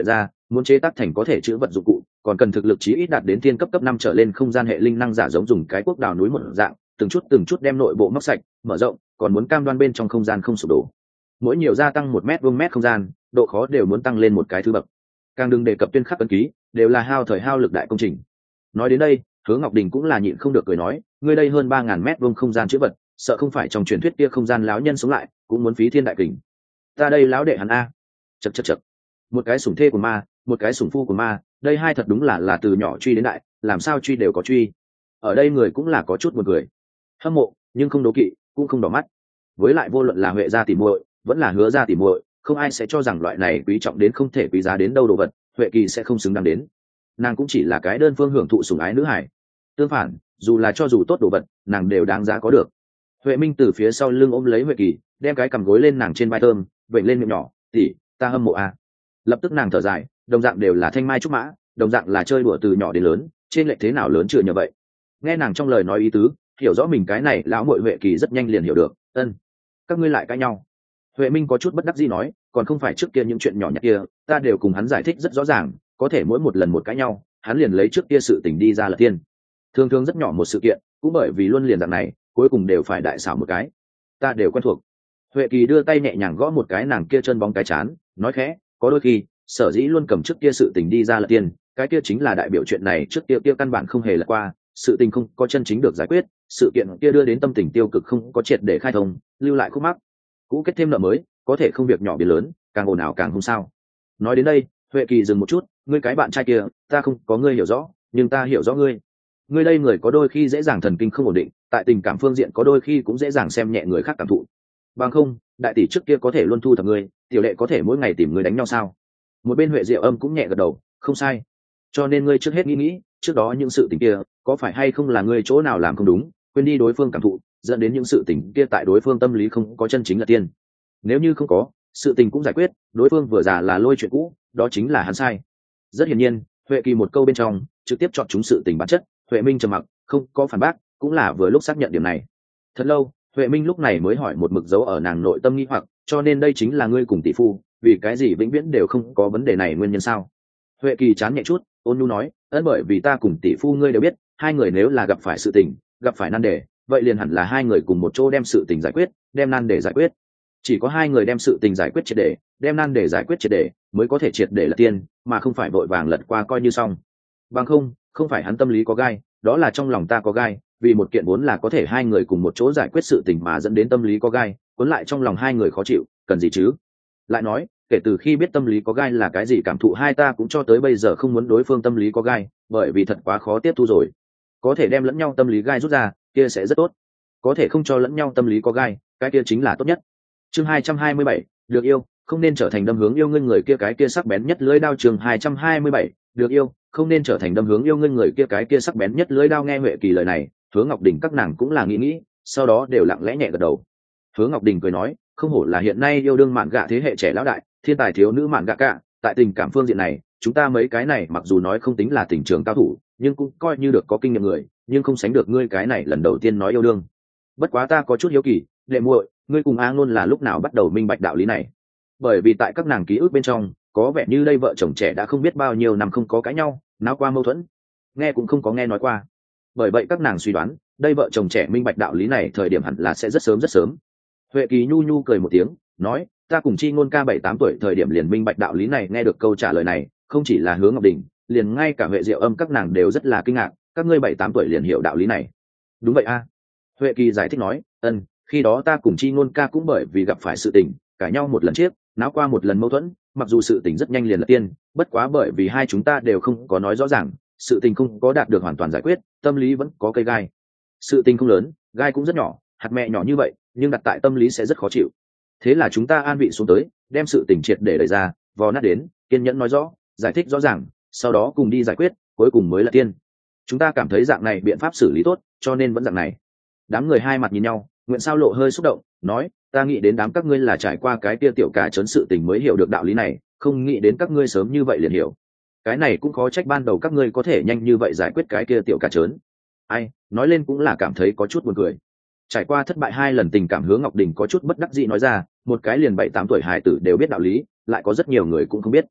muốn chế tác thành có thể chữ vật dụng cụ còn cần thực lực chí ít đạt đến thiên cấp 5 trở lên. không gian hệ linh năng giả giống dùng cái cuốc đào núi một dạng, từng chút đem nội bộ móc sạch mở rộng, còn muốn cam đoan bên trong không gian không sụp đổ. Mỗi nhiều gia tăng 1 mét không gian, độ khó đều muốn tăng lên một cái thứ bậc. Càng đừng đề cập tuyên khắc ấn ký, đều là hao thời hao lực đại công trình. Nói đến đây, Hứa Ngọc Đình cũng là nhịn không được cười nói, ngươi đây hơn 3.000 m² không gian chữ vật, sợ không phải trong truyền thuyết kia không gian láo nhân sống lại cũng muốn phí thiên đại kình. Ta đây láo đệ hắn a. Chậc. Một cái sủng thê của ma, một cái sủng phu của ma, đây hai thật đúng là từ nhỏ truy đến đại, làm sao truy đều có truy. Ở đây người cũng là có chút buồn cười, hâm mộ nhưng không đố kỵ, cũng không đỏ mắt. Với lại vô luận là Huệ gia tỉ muội, vẫn là Hứa gia tỉ muội, không ai sẽ cho rằng loại này quý trọng đến không thể quý giá đến đâu đồ vật, Huệ Kỳ sẽ không xứng đáng đến. Nàng cũng chỉ là cái đơn phương hưởng thụ sủng ái nữ hải. Tương phản, dù tốt đồ vật, nàng đều đáng giá có được. Huệ Minh từ phía sau lưng ôm lấy Huệ Kỳ, đem cái cằm gối lên nàng trên vai thơm, vểnh lên miệng nhỏ, "Tỷ, ta hâm mộ a." Lập tức nàng thở dài, đồng dạng đều là thanh mai trúc mã, đồng dạng là chơi đùa từ nhỏ đến lớn, trên lệch thế nào lớn chưa như vậy. Nghe nàng trong lời nói ý tứ, hiểu rõ mình cái này lão muội Huệ Kỳ rất nhanh liền hiểu được. Ân, các ngươi lại cãi nhau. Huệ Minh có chút bất đắc dĩ nói, còn không phải trước kia những chuyện nhỏ nhặt kia, ta đều cùng hắn giải thích rất rõ ràng, có thể mỗi một lần một cãi nhau, hắn liền lấy trước kia sự tình đi ra là tiên. Thường thường rất nhỏ một sự kiện, cũng bởi vì luôn liền dạng này, cuối cùng đều phải đại xảo một cái. Ta đều quen thuộc. Huệ Kỳ đưa tay nhẹ nhàng gõ một cái nàng kia chân bóng cái chán, nói khẽ, có đôi khi, sở dĩ luôn cầm trước kia sự tình đi ra là tiên, cái kia chính là đại biểu chuyện này trước kia căn bản không hề là qua, sự tình không có chân chính được giải quyết, sự kiện kia đưa đến tâm tình tiêu cực không có triệt để khai thông, lưu lại khúc mắc, cũ kết thêm nợ mới, có thể không việc nhỏ biến lớn, càng ồn ào càng không sao. Nói đến đây, Huệ Kỳ dừng một chút, ngươi cái bạn trai kia, ta không có ngươi hiểu rõ, nhưng ta hiểu rõ ngươi. Ngươi đây người có đôi khi dễ dàng thần kinh không ổn định, tại tình cảm phương diện có đôi khi cũng dễ dàng xem nhẹ người khác cảm thụ. Bằng không, đại tỷ trước kia có thể luôn thu thập ngươi, tiểu đệ có thể mỗi ngày tìm ngươi đánh nhau sao? Một bên Huệ Diệu Âm cũng nhẹ gật đầu, không sai. Cho nên ngươi trước hết nghĩ, trước đó những sự tình kia, có phải hay không là ngươi chỗ nào làm không đúng, quên đi đối phương cảm thụ, dẫn đến những sự tình kia tại đối phương tâm lý không có chân chính là tiên. Nếu như không có, sự tình cũng giải quyết, đối phương vừa già là lôi chuyện cũ, đó chính là hắn sai. Rất hiển nhiên, Huệ Kỳ một câu bên trong trực tiếp chọn chúng sự tình bản chất. Huệ Minh trầm mặc, không có phản bác, cũng là vừa lúc xác nhận điểm này. Thật lâu, Huệ Minh lúc này mới hỏi một mực dấu ở nàng nội tâm nghi hoặc, cho nên đây chính là ngươi cùng tỷ phu, vì cái gì vĩnh viễn đều không có vấn đề này nguyên nhân sao? Huệ Kỳ chán nhẹ chút, ôn nhu nói, bởi vì ta cùng tỷ phu ngươi đều biết, hai người nếu là gặp phải sự tình, gặp phải nan đề, vậy liền hẳn là hai người cùng một chỗ đem sự tình giải quyết, đem nan đề giải quyết. Chỉ có hai người đem sự tình giải quyết triệt để, đem nan đề giải quyết triệt để, mới có thể triệt để là tiên, mà không phải vội vàng lật qua coi như xong. Bằng không phải hắn tâm lý có gai, đó là trong lòng ta có gai, vì một kiện vốn là có thể hai người cùng một chỗ giải quyết sự tình mà dẫn đến tâm lý có gai, cuốn lại trong lòng hai người khó chịu, cần gì chứ? Lại nói, kể từ khi biết tâm lý có gai là cái gì, cảm thụ hai ta cũng cho tới bây giờ không muốn đối phương tâm lý có gai, bởi vì thật quá khó tiếp thu rồi. Có thể đem lẫn nhau tâm lý gai rút ra, kia sẽ rất tốt. Có thể không cho lẫn nhau tâm lý có gai, cái kia chính là tốt nhất. Chương 227, được yêu, không nên trở thành đâm hướng yêu ngươi người kia cái kia sắc bén nhất lưỡi đao. Chương 227, được yêu, không nên trở thành đâm hướng yêu ngươi người kia cái kia sắc bén nhất lưỡi đao. Nghe Huệ Kỳ lời này, Hứa Ngọc Đình các nàng cũng là nghĩ, sau đó đều lặng lẽ nhẹ gật đầu. Hứa Ngọc Đình cười nói, không hổ là hiện nay yêu đương mạn gạ thế hệ trẻ lão đại, thiên tài thiếu nữ mạn gạ cả, tại tình cảm phương diện này, chúng ta mấy cái này mặc dù nói không tính là tình trường cao thủ, nhưng cũng coi như được có kinh nghiệm người, nhưng không sánh được ngươi cái này lần đầu tiên nói yêu đương. Bất quá ta có chút hiếu kỳ, đệ muội, ngươi cùng A Ngôn là lúc nào bắt đầu minh bạch đạo lý này? Bởi vì tại các nàng ký ức bên trong, có vẻ như đây vợ chồng trẻ đã không biết bao nhiêu năm không có cãi nhau, náo qua mâu thuẫn, nghe cũng không có nghe nói qua. Bởi vậy các nàng suy đoán, đây vợ chồng trẻ minh bạch đạo lý này thời điểm hẳn là sẽ rất sớm rất sớm. Huệ Kỳ nhu nhu cười một tiếng, nói, ta cùng Chi Ngôn ca 7-8 tuổi thời điểm liền minh bạch đạo lý này. Nghe được câu trả lời này, không chỉ là Hứa Ngọc Đình, liền ngay cả Huệ Diệu Âm các nàng đều rất là kinh ngạc, các ngươi 7-8 tuổi liền hiểu đạo lý này? Đúng vậy a. Huệ Kỳ giải thích nói, khi đó ta cùng Chi Ngôn ca cũng bởi vì gặp phải sự tình, cãi nhau một lần chiếc, náo qua một lần mâu thuẫn, mặc dù sự tình rất nhanh liền là tiên, bất quá bởi vì hai chúng ta đều không có nói rõ ràng, sự tình không có đạt được hoàn toàn giải quyết, tâm lý vẫn có cây gai. Sự tình không lớn, gai cũng rất nhỏ, hạt mẹ nhỏ như vậy, nhưng đặt tại tâm lý sẽ rất khó chịu. Thế là chúng ta an vị xuống tới, đem sự tình triệt để đẩy ra, vò nát đến, kiên nhẫn nói rõ, giải thích rõ ràng, sau đó cùng đi giải quyết, cuối cùng mới là tiên. Chúng ta cảm thấy dạng này biện pháp xử lý tốt, cho nên vẫn dạng này. Đám người hai mặt nhìn nhau, Nguyện Sao Lộ hơi xúc động, nói, ta nghĩ đến đám các ngươi là trải qua cái tia tiểu cả trấn sự tình mới hiểu được đạo lý này, không nghĩ đến các ngươi sớm như vậy liền hiểu. Cái này cũng khó trách ban đầu các ngươi có thể nhanh như vậy giải quyết cái kia tiểu cả trấn. Ai, nói lên cũng là cảm thấy có chút buồn cười. Trải qua thất bại 2 lần tình cảm, Hứa Ngọc Đình có chút bất đắc dĩ nói ra, một cái liền 7-8 tuổi hài tử đều biết đạo lý, lại có rất nhiều người cũng không biết.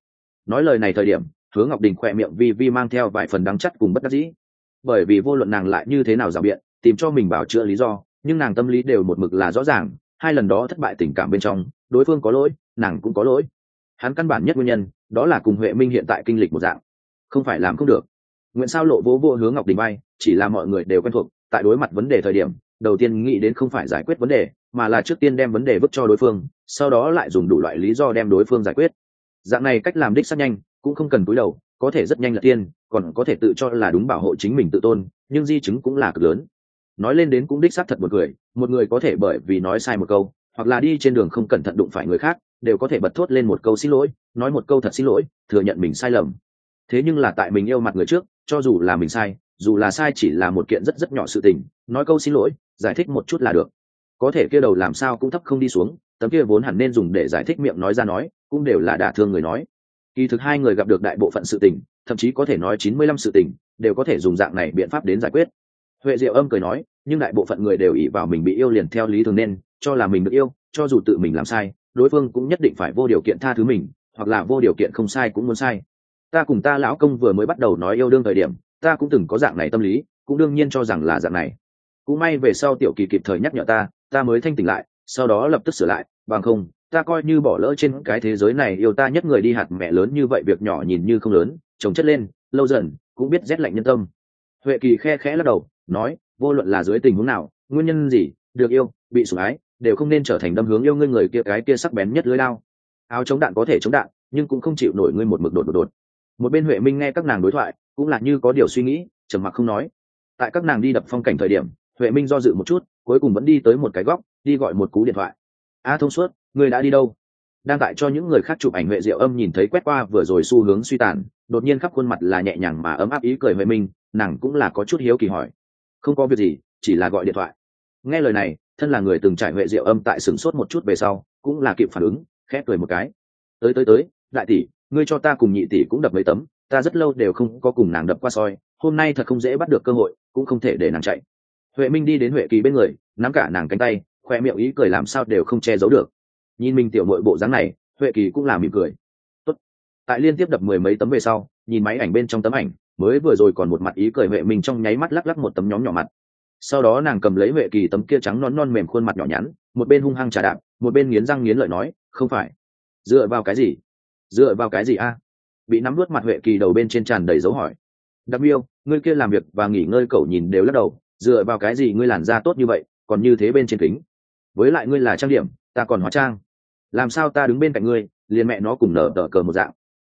Nói lời này thời điểm, Hứa Ngọc Đình khỏe miệng vi vi mang theo vài phần đắng chắt cùng bất đắc dĩ, bởi vì vô luận nàng lại như thế nào rào biện tìm cho mình bảo chữa lý do, nhưng nàng tâm lý đều một mực là rõ ràng, hai lần đó thất bại tình cảm bên trong, đối phương có lỗi, nàng cũng có lỗi. Hắn căn bản nhất nguyên nhân đó là cùng Huệ Minh hiện tại kinh lịch một dạng, không phải làm không được. Nguyện sao lộ vỗ vô Hứa Ngọc Đình bay, chỉ là mọi người đều quen thuộc, tại đối mặt vấn đề thời điểm, đầu tiên nghĩ đến không phải giải quyết vấn đề, mà là trước tiên đem vấn đề vứt cho đối phương, sau đó lại dùng đủ loại lý do đem đối phương giải quyết. Dạng này cách làm đích xác nhanh, cũng không cần cúi đầu, có thể rất nhanh là tiên, còn có thể tự cho là đúng bảo hộ chính mình tự tôn, nhưng di chứng cũng là cực lớn. Nói lên đến cũng đích xác thật một người có thể bởi vì nói sai một câu, hoặc là đi trên đường không cẩn thận đụng phải người khác, đều có thể bật thốt lên một câu xin lỗi, nói một câu thật xin lỗi, thừa nhận mình sai lầm. Thế nhưng là tại mình yêu mặt người trước, cho dù là mình sai, dù là sai chỉ là một kiện rất rất nhỏ sự tình, nói câu xin lỗi, giải thích một chút là được. Có thể kia đầu làm sao cũng thấp không đi xuống, tấm kia vốn hẳn nên dùng để giải thích miệng nói ra nói, cũng đều là đả thương người nói. Kỳ thực hai người gặp được đại bộ phận sự tình, thậm chí có thể nói 95 sự tình, đều có thể dùng dạng này biện pháp đến giải quyết. Huệ Diệu Âm cười nói, nhưng đại bộ phận người đều ỷ vào mình bị yêu liền theo lý thường nên, cho là mình được yêu, cho dù tự mình làm sai, đối phương cũng nhất định phải vô điều kiện tha thứ mình, hoặc là vô điều kiện không sai cũng muốn sai. Ta cùng ta lão công vừa mới bắt đầu nói yêu đương thời điểm, ta cũng từng có dạng này tâm lý, cũng đương nhiên cho rằng là dạng này. Cũng may về sau Tiểu Kỳ kịp thời nhắc nhở ta mới thanh tỉnh lại, sau đó lập tức sửa lại, bằng không, ta coi như bỏ lỡ trên cái thế giới này yêu ta nhất người đi hạt mẹ lớn như vậy, việc nhỏ nhìn như không lớn, chồng chất lên, lâu dần cũng biết rét lạnh nhân tâm. Huệ Kỳ khe khẽ lắc đầu, nói, vô luận là dưới tình huống nào, nguyên nhân gì, được yêu, bị sủng ái, đều không nên trở thành đâm hướng yêu ngươi người kia cái kia sắc bén nhất lưỡi lao. Áo chống đạn có thể chống đạn, nhưng cũng không chịu nổi ngươi một mực đột. Một bên Huệ Minh nghe các nàng đối thoại, cũng là như có điều suy nghĩ, trầm mặc không nói. Tại các nàng đi đập phong cảnh thời điểm, Huệ Minh do dự một chút, cuối cùng vẫn đi tới một cái góc, đi gọi một cú điện thoại. A Thông Suốt, ngươi đã đi đâu? Đang tại cho những người khác chụp ảnh Huệ Diệu Âm nhìn thấy quét qua vừa rồi xu hướng suy tàn, đột nhiên khắp khuôn mặt là nhẹ nhàng mà ấm áp ý cười Huệ Minh, nàng cũng là có chút hiếu kỳ hỏi. Không có việc gì, chỉ là gọi điện thoại. Nghe lời này, thân là người từng trải Huệ Diệu Âm tại sửng sốt một chút về sau, cũng là kịp phản ứng, khẽ cười một cái. Tới, đại tỷ, ngươi cho ta cùng nhị tỷ cũng đập mấy tấm, ta rất lâu đều không có cùng nàng đập qua soi, hôm nay thật không dễ bắt được cơ hội, cũng không thể để nàng chạy. Huệ Minh đi đến Huệ Kỳ bên người, nắm cả nàng cánh tay, khoe miệng ý cười làm sao đều không che giấu được. Nhìn mình tiểu muội bộ dáng này, Huệ Kỳ cũng là mỉm cười. Tốt. Tại liên tiếp đập mười mấy tấm về sau, nhìn máy ảnh bên trong tấm ảnh, mới vừa rồi còn một mặt ý cười Huệ Minh trong nháy mắt lắc lắc một tấm nhóm nhỏ mặt. Sau đó nàng cầm lấy Huệ Kỳ tấm kia trắng non mềm khuôn mặt nhỏ nhắn, một bên hung hăng trà đạp, một bên nghiến răng nghiến lợi nói, không phải. Dựa vào cái gì? Dựa vào cái gì a? Bị nắm nuốt mặt Huệ Kỳ đầu bên trên tràn đầy dấu hỏi. Đặc Miêu, ngươi kia làm việc và nghỉ ngơi cậu nhìn đều lắc đầu, dựa vào cái gì ngươi làn da tốt như vậy, còn như thế bên trên kính. Với lại ngươi là trang điểm, ta còn hóa trang. Làm sao ta đứng bên cạnh ngươi, liền mẹ nó cùng nở tờ cờ một dạng.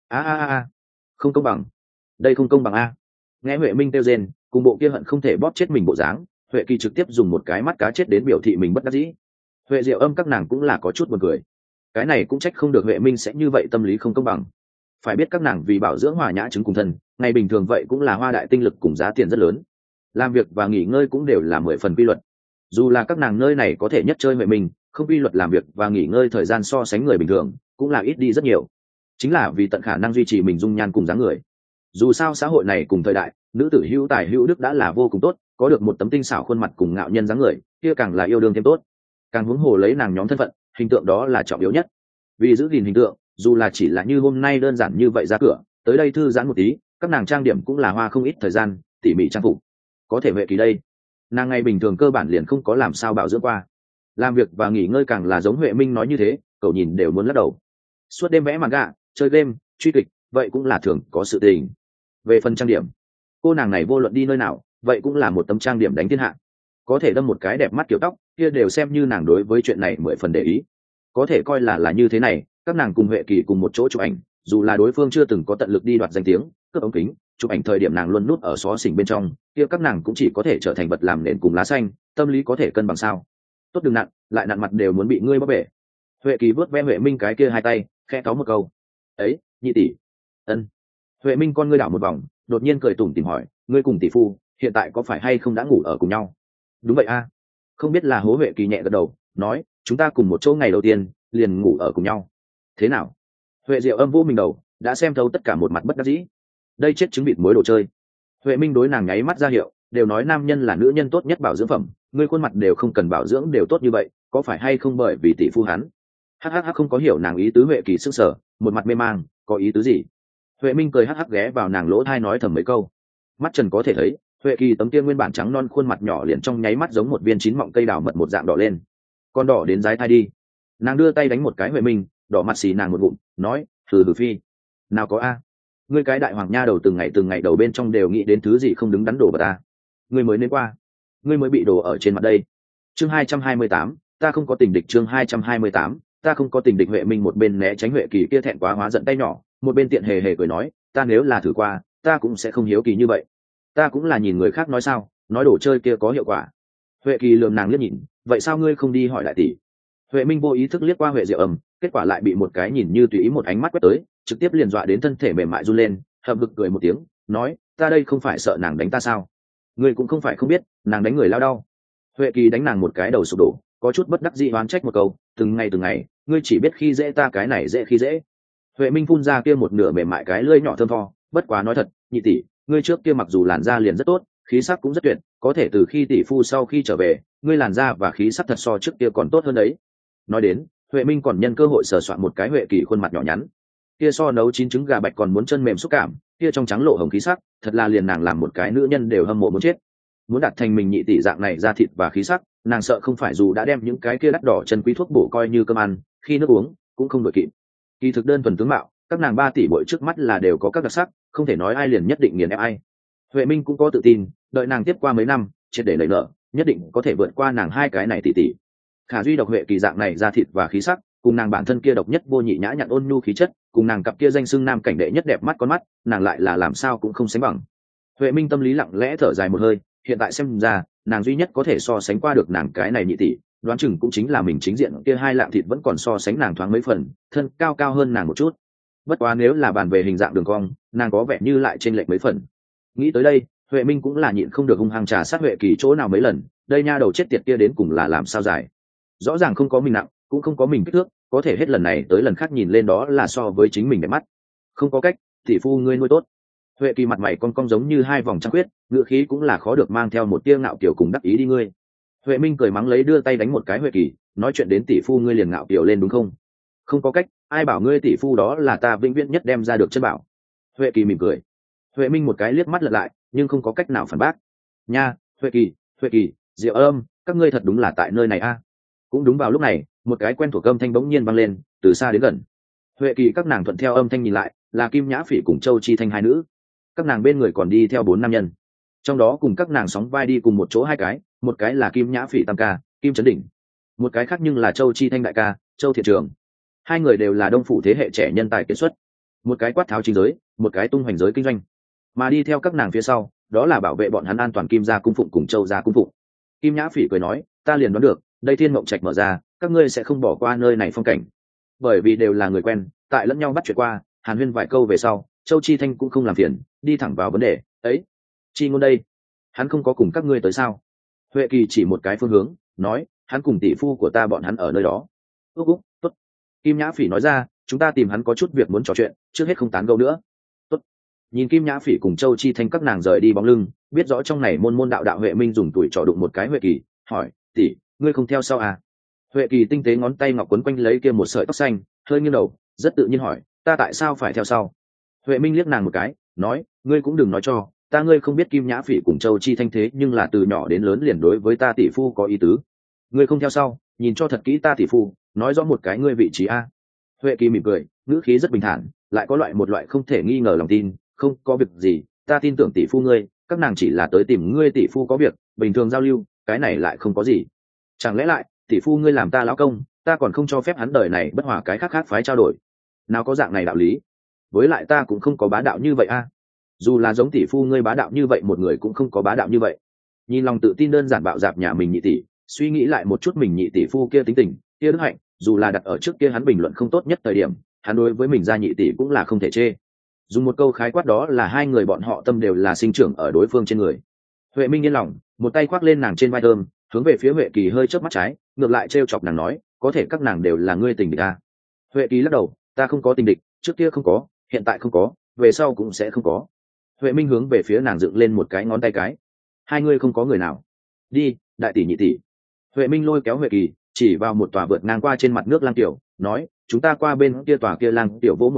A, không công bằng. Đây không công bằng a. Nghe Huệ Minh kêu rên, cùng bộ kia hận không thể bóp chết mình bộ dáng, Huệ Kỳ trực tiếp dùng một cái mắt cá chết đến biểu thị mình bất đắc dĩ. Huệ Diệu Âm các nàng cũng là có chút buồn cười. Cái này cũng trách không được Huệ Minh sẽ như vậy tâm lý không công bằng. Phải biết các nàng vì bảo dưỡng hòa nhã chứng cùng thân, ngày bình thường vậy cũng là hoa đại tinh lực cùng giá tiền rất lớn. Làm việc và nghỉ ngơi cũng đều là 10 phần quy luật. Dù là các nàng nơi này có thể nhất chơi Huệ Minh, không quy luật làm việc và nghỉ ngơi thời gian so sánh người bình thường, cũng là ít đi rất nhiều. Chính là vì tận khả năng duy trì mình dung nhan cùng dáng người. Dù sao xã hội này cùng thời đại, nữ tử hữu tài hữu đức đã là vô cùng tốt, có được một tấm tinh xảo khuôn mặt cùng ngạo nhân dáng người, kia càng là yêu đương thêm tốt. Càng huống hồ lấy nàng nhóm thân phận, hình tượng đó là trọng yếu nhất. Vì giữ gìn hình tượng, dù là chỉ là như hôm nay đơn giản như vậy ra cửa, tới đây thư giãn một tí, các nàng trang điểm cũng là hoa không ít thời gian, tỉ mỉ trang phục. Có thể Huệ Kỳ đây, nàng ngày bình thường cơ bản liền không có làm sao bảo dưỡng qua, làm việc và nghỉ ngơi càng là giống Huệ Minh nói như thế, cậu nhìn đều muốn lắc đầu. Suốt đêm vẽ manga, chơi game, truy kịch, vậy cũng là thường có sự tình. Về phần trang điểm, cô nàng này vô luận đi nơi nào, vậy cũng là một tấm trang điểm đánh thiên hạ. Có thể đâm một cái đẹp mắt kiểu tóc, kia đều xem như nàng đối với chuyện này 10 phần để ý. Có thể coi là như thế này, các nàng cùng Huệ Kỳ cùng một chỗ chụp ảnh, dù là đối phương chưa từng có tận lực đi đoạt danh tiếng, cướp ống kính, chụp ảnh thời điểm nàng luôn núp ở xó xỉnh bên trong, kia các nàng cũng chỉ có thể trở thành vật làm nền cùng lá xanh, tâm lý có thể cân bằng sao? Tốt đừng nặn, lại nặn mặt đều muốn bị ngươi bóp bể. Huệ Kỳ vớt ve Huệ Minh cái kia hai tay, khẽ cáu một câu. Ấy, nhị tỷ. Ân. Huệ Minh con ngươi đảo một vòng, đột nhiên cười tủm tỉm hỏi, ngươi cùng tỷ phu hiện tại có phải hay không đã ngủ ở cùng nhau? Đúng vậy a. Không biết là hố. Huệ Kỳ nhẹ gật đầu, nói, chúng ta cùng một chỗ ngày đầu tiên liền ngủ ở cùng nhau. Thế nào? Huệ Diệu Âm vô mình đầu, đã xem thấu tất cả một mặt bất đắc dĩ. Đây chết trứng vịt muối đồ chơi. Huệ Minh đối nàng nháy mắt ra hiệu, đều nói nam nhân là nữ nhân tốt nhất bảo dưỡng phẩm, ngươi khuôn mặt đều không cần bảo dưỡng đều tốt như vậy, có phải hay không bởi vì tỷ phu hắn? Hắc không có hiểu nàng ý tứ. Huệ Kỳ sững sờ, một mặt mê mang, có ý tứ gì? Huệ Minh cười hắc hắc ghé vào nàng lỗ tai nói thầm mấy câu. Mắt Trần có thể thấy Huệ Kỳ tấm kia nguyên bản trắng non khuôn mặt nhỏ liền trong nháy mắt giống một viên chín mọng cây đào mật một dạng đỏ lên. Con đỏ đến dái thai đi. Nàng đưa tay đánh một cái Huệ Minh, đỏ mặt xì nàng một ngụm nói hừ hừ phi. Nào có a, ngươi cái đại hoàng nha đầu từng ngày đầu bên trong đều nghĩ đến thứ gì không đứng đắn đổ vào ta. Ngươi mới nên qua, ngươi mới bị đổ ở trên mặt đây. Chương 228, ta không có tình địch. Chương 228, ta không có tình địch. Huệ Minh một bên né tránh Huệ Kỳ kia thẹn quá hóa giận tay nhỏ, một bên tiện hề hề cười nói, ta nếu là thử qua, ta cũng sẽ không hiếu kỳ như vậy. Ta cũng là nhìn người khác nói sao, nói đồ chơi kia có hiệu quả. Huệ Kỳ lườm nàng liếc nhìn, vậy sao ngươi không đi hỏi đại tỷ? Huệ Minh vô ý thức liếc qua Huệ Diệu Âm, kết quả lại bị một cái nhìn như tùy ý một ánh mắt quét tới, trực tiếp liền dọa đến thân thể mềm mại run lên, hậm hực cười một tiếng, nói, ta đây không phải sợ nàng đánh ta sao? Ngươi cũng không phải không biết, nàng đánh người lao đau. Huệ Kỳ đánh nàng một cái đầu sụp đổ, có chút bất đắc dĩ oán trách một câu, từng ngày, ngươi chỉ biết khi dễ ta cái này dễ khi dễ. Huệ Minh phun ra kia một nửa mềm mại cái lưỡi nhỏ thơm tho, bất quá nói thật, nhị tỷ, ngươi trước kia mặc dù làn da liền rất tốt, khí sắc cũng rất tuyệt, có thể từ khi tỷ phu sau khi trở về, ngươi làn da và khí sắc thật so trước kia còn tốt hơn đấy. Nói đến, Huệ Minh còn nhân cơ hội sờ soạn một cái Huệ Kỳ khuôn mặt nhỏ nhắn, kia so nấu chín trứng gà bạch còn muốn chân mềm xúc cảm, kia trong trắng lộ hồng khí sắc, thật là liền nàng làm một cái nữ nhân đều hâm mộ muốn chết. Muốn đạt thành mình nhị tỷ dạng này ra thịt và khí sắc, nàng sợ không phải dù đã đem những cái kia đắt đỏ chân quý thuốc bổ coi như cơm ăn, khi nước uống cũng không đổi kịp. Kỳ thực đơn thuần tướng mạo, các nàng 3 tỷ bội trước mắt là đều có các đặc sắc, không thể nói ai liền nhất định nghiền ép ai. Huệ Minh cũng có tự tin, đợi nàng tiếp qua mấy năm, triệt để nảy nở, nhất định có thể vượt qua nàng hai cái này tỷ tỷ. Khả duy độc Huệ Kỳ dạng này ra thịt và khí sắc, cùng nàng bản thân kia độc nhất vô nhị nhã nhặn ôn nhu khí chất, cùng nàng cặp kia danh xưng nam cảnh đệ nhất đẹp mắt con mắt, nàng lại là làm sao cũng không sánh bằng. Huệ Minh tâm lý lặng lẽ thở dài một hơi, hiện tại xem ra, nàng duy nhất có thể so sánh qua được nàng cái này nhị tỷ, đoán chừng cũng chính là mình chính diện kia hai lạng thịt vẫn còn so sánh nàng thoáng mấy phần, thân cao hơn nàng một chút. Bất quá nếu là bàn về hình dạng đường cong, nàng có vẻ như lại chênh lệch mấy phần. Nghĩ tới đây, Huệ Minh cũng là nhịn không được hung hăng trà sát Huệ Kỳ chỗ nào mấy lần, đây nha đầu chết tiệt kia đến cùng là làm sao dài. Rõ ràng không có mình nặng, cũng không có mình kích thước, có thể hết lần này tới lần khác nhìn lên đó là so với chính mình đẹp mắt. Không có cách, tỷ phu ngươi nuôi tốt. Huệ Kỳ mặt mày cong cong giống như hai vòng trăng khuyết, ngữ khí cũng là khó được mang theo một tia ngạo kiểu cùng đắc ý đi ngươi. Huệ Minh cười mắng lấy đưa tay đánh một cái Huệ Kỳ, nói chuyện đến tỷ phu ngươi liền ngạo kiểu lên đúng không? Không có cách, ai bảo ngươi tỷ phu đó là ta vĩnh viễn nhất đem ra được chân bảo. Huệ Kỳ mỉm cười. Huệ Minh một cái liếc mắt lật lại, nhưng không có cách nào phản bác. Nha, Huệ Kỳ, Diệu Âm, các ngươi thật đúng là tại nơi này a. Cũng đúng vào lúc này, một cái quen thuộc âm thanh bỗng nhiên vang lên, từ xa đến gần. Huệ Kỳ các nàng thuận theo âm thanh nhìn lại, là Kim Nhã Phỉ cùng Châu Chi Thanh hai nữ. Các nàng bên người còn đi theo 4 nam nhân, trong đó cùng các nàng sóng vai đi cùng một chỗ hai cái, một cái là Kim Nhã Phỉ tam ca, Kim Trấn Đỉnh, một cái khác nhưng là Châu Chi Thanh đại ca, Châu Thiện Trường. Hai người đều là đông phủ thế hệ trẻ nhân tài kiệt xuất, một cái quát tháo chính giới, một cái tung hoành giới kinh doanh. Mà đi theo các nàng phía sau, đó là bảo vệ bọn hắn an toàn Kim gia cung phụng cùng Châu gia cung phụng. Kim Nhã Phỉ cười nói, ta liền đoán được, đây Thiên Mộng Trạch mở ra, các ngươi sẽ không bỏ qua nơi này phong cảnh, bởi vì đều là người quen, tại lẫn nhau bắt chuyện qua, hàn huyên vài câu về sau, Châu Chi Thanh cũng không làm phiền, đi thẳng vào vấn đề. Ấy, Chi Ngôn đây, hắn không có cùng các ngươi tới sao? Huệ Kỳ chỉ một cái phương hướng, nói, hắn cùng tỷ phu của ta bọn hắn ở nơi đó. Tốt. Kim Nhã Phỉ nói ra, chúng ta tìm hắn có chút việc muốn trò chuyện, trước hết không tán gẫu nữa. Tốt. Nhìn Kim Nhã Phỉ cùng Châu Chi Thanh các nàng rời đi bóng lưng, biết rõ trong này môn đạo Huệ Minh dùng tuổi trò đụng một cái Huệ Kỳ, hỏi, tỷ, ngươi không theo sau à? Huệ Kỳ tinh tế ngón tay ngọc quấn quanh lấy kia một sợi tóc xanh, hơi nghiêng đầu, rất tự nhiên hỏi, ta tại sao phải theo sau? Huệ Minh liếc nàng một cái, nói, ngươi cũng đừng nói cho ta ngươi không biết Kim Nhã Phỉ cùng Châu Chi Thanh thế nhưng là từ nhỏ đến lớn liền đối với ta tỷ phu có ý tứ. Ngươi không theo sau, nhìn cho thật kỹ ta tỷ phu, nói rõ một cái ngươi vị trí a. Huệ Kỳ mỉm cười, ngữ khí rất bình thản, lại có một loại không thể nghi ngờ lòng tin, không có việc gì, ta tin tưởng tỷ phu ngươi, các nàng chỉ là tới tìm ngươi tỷ phu có việc, bình thường giao lưu, cái này lại không có gì. Chẳng lẽ lại, tỷ phu ngươi làm ta lão công, ta còn không cho phép hắn đời này bất hòa cái khác phái trao đổi? Nào có dạng này đạo lý. Với lại ta cũng không có bá đạo như vậy a. Dù là giống tỷ phu ngươi bá đạo như vậy, một người cũng không có bá đạo như vậy. Nhìn lòng tự tin đơn giản bạo dạp nhà mình nhị tỷ, suy nghĩ lại một chút mình nhị tỷ phu kia tính tình, kia đức hạnh, dù là đặt ở trước kia hắn bình luận không tốt nhất thời điểm, hắn đối với mình ra nhị tỷ cũng là không thể chê. Dùng một câu khái quát đó là hai người bọn họ tâm đều là sinh trưởng ở đối phương trên người. Huệ Minh yên lòng, một tay khoác lên nàng trên vai thơm, hướng về phía Huệ Kỳ hơi chớp mắt trái, ngược lại trêu chọc nàng nói, có thể các nàng đều là ngươi tình địch à? Huệ Kỳ lắc đầu, ta không có tình địch, trước kia không có, hiện tại không có, về sau cũng sẽ không có. Huệ Minh hướng về phía nàng dựng lên một cái ngón tay cái, hai ngươi không có người nào, đi, đại tỷ nhị tỷ. Huệ Minh lôi kéo Huệ Kỳ, chỉ vào một tòa vượt ngang qua trên mặt nước lang tiểu, nói, chúng ta qua bên kia tòa kia lang tiểu vỗ một cái,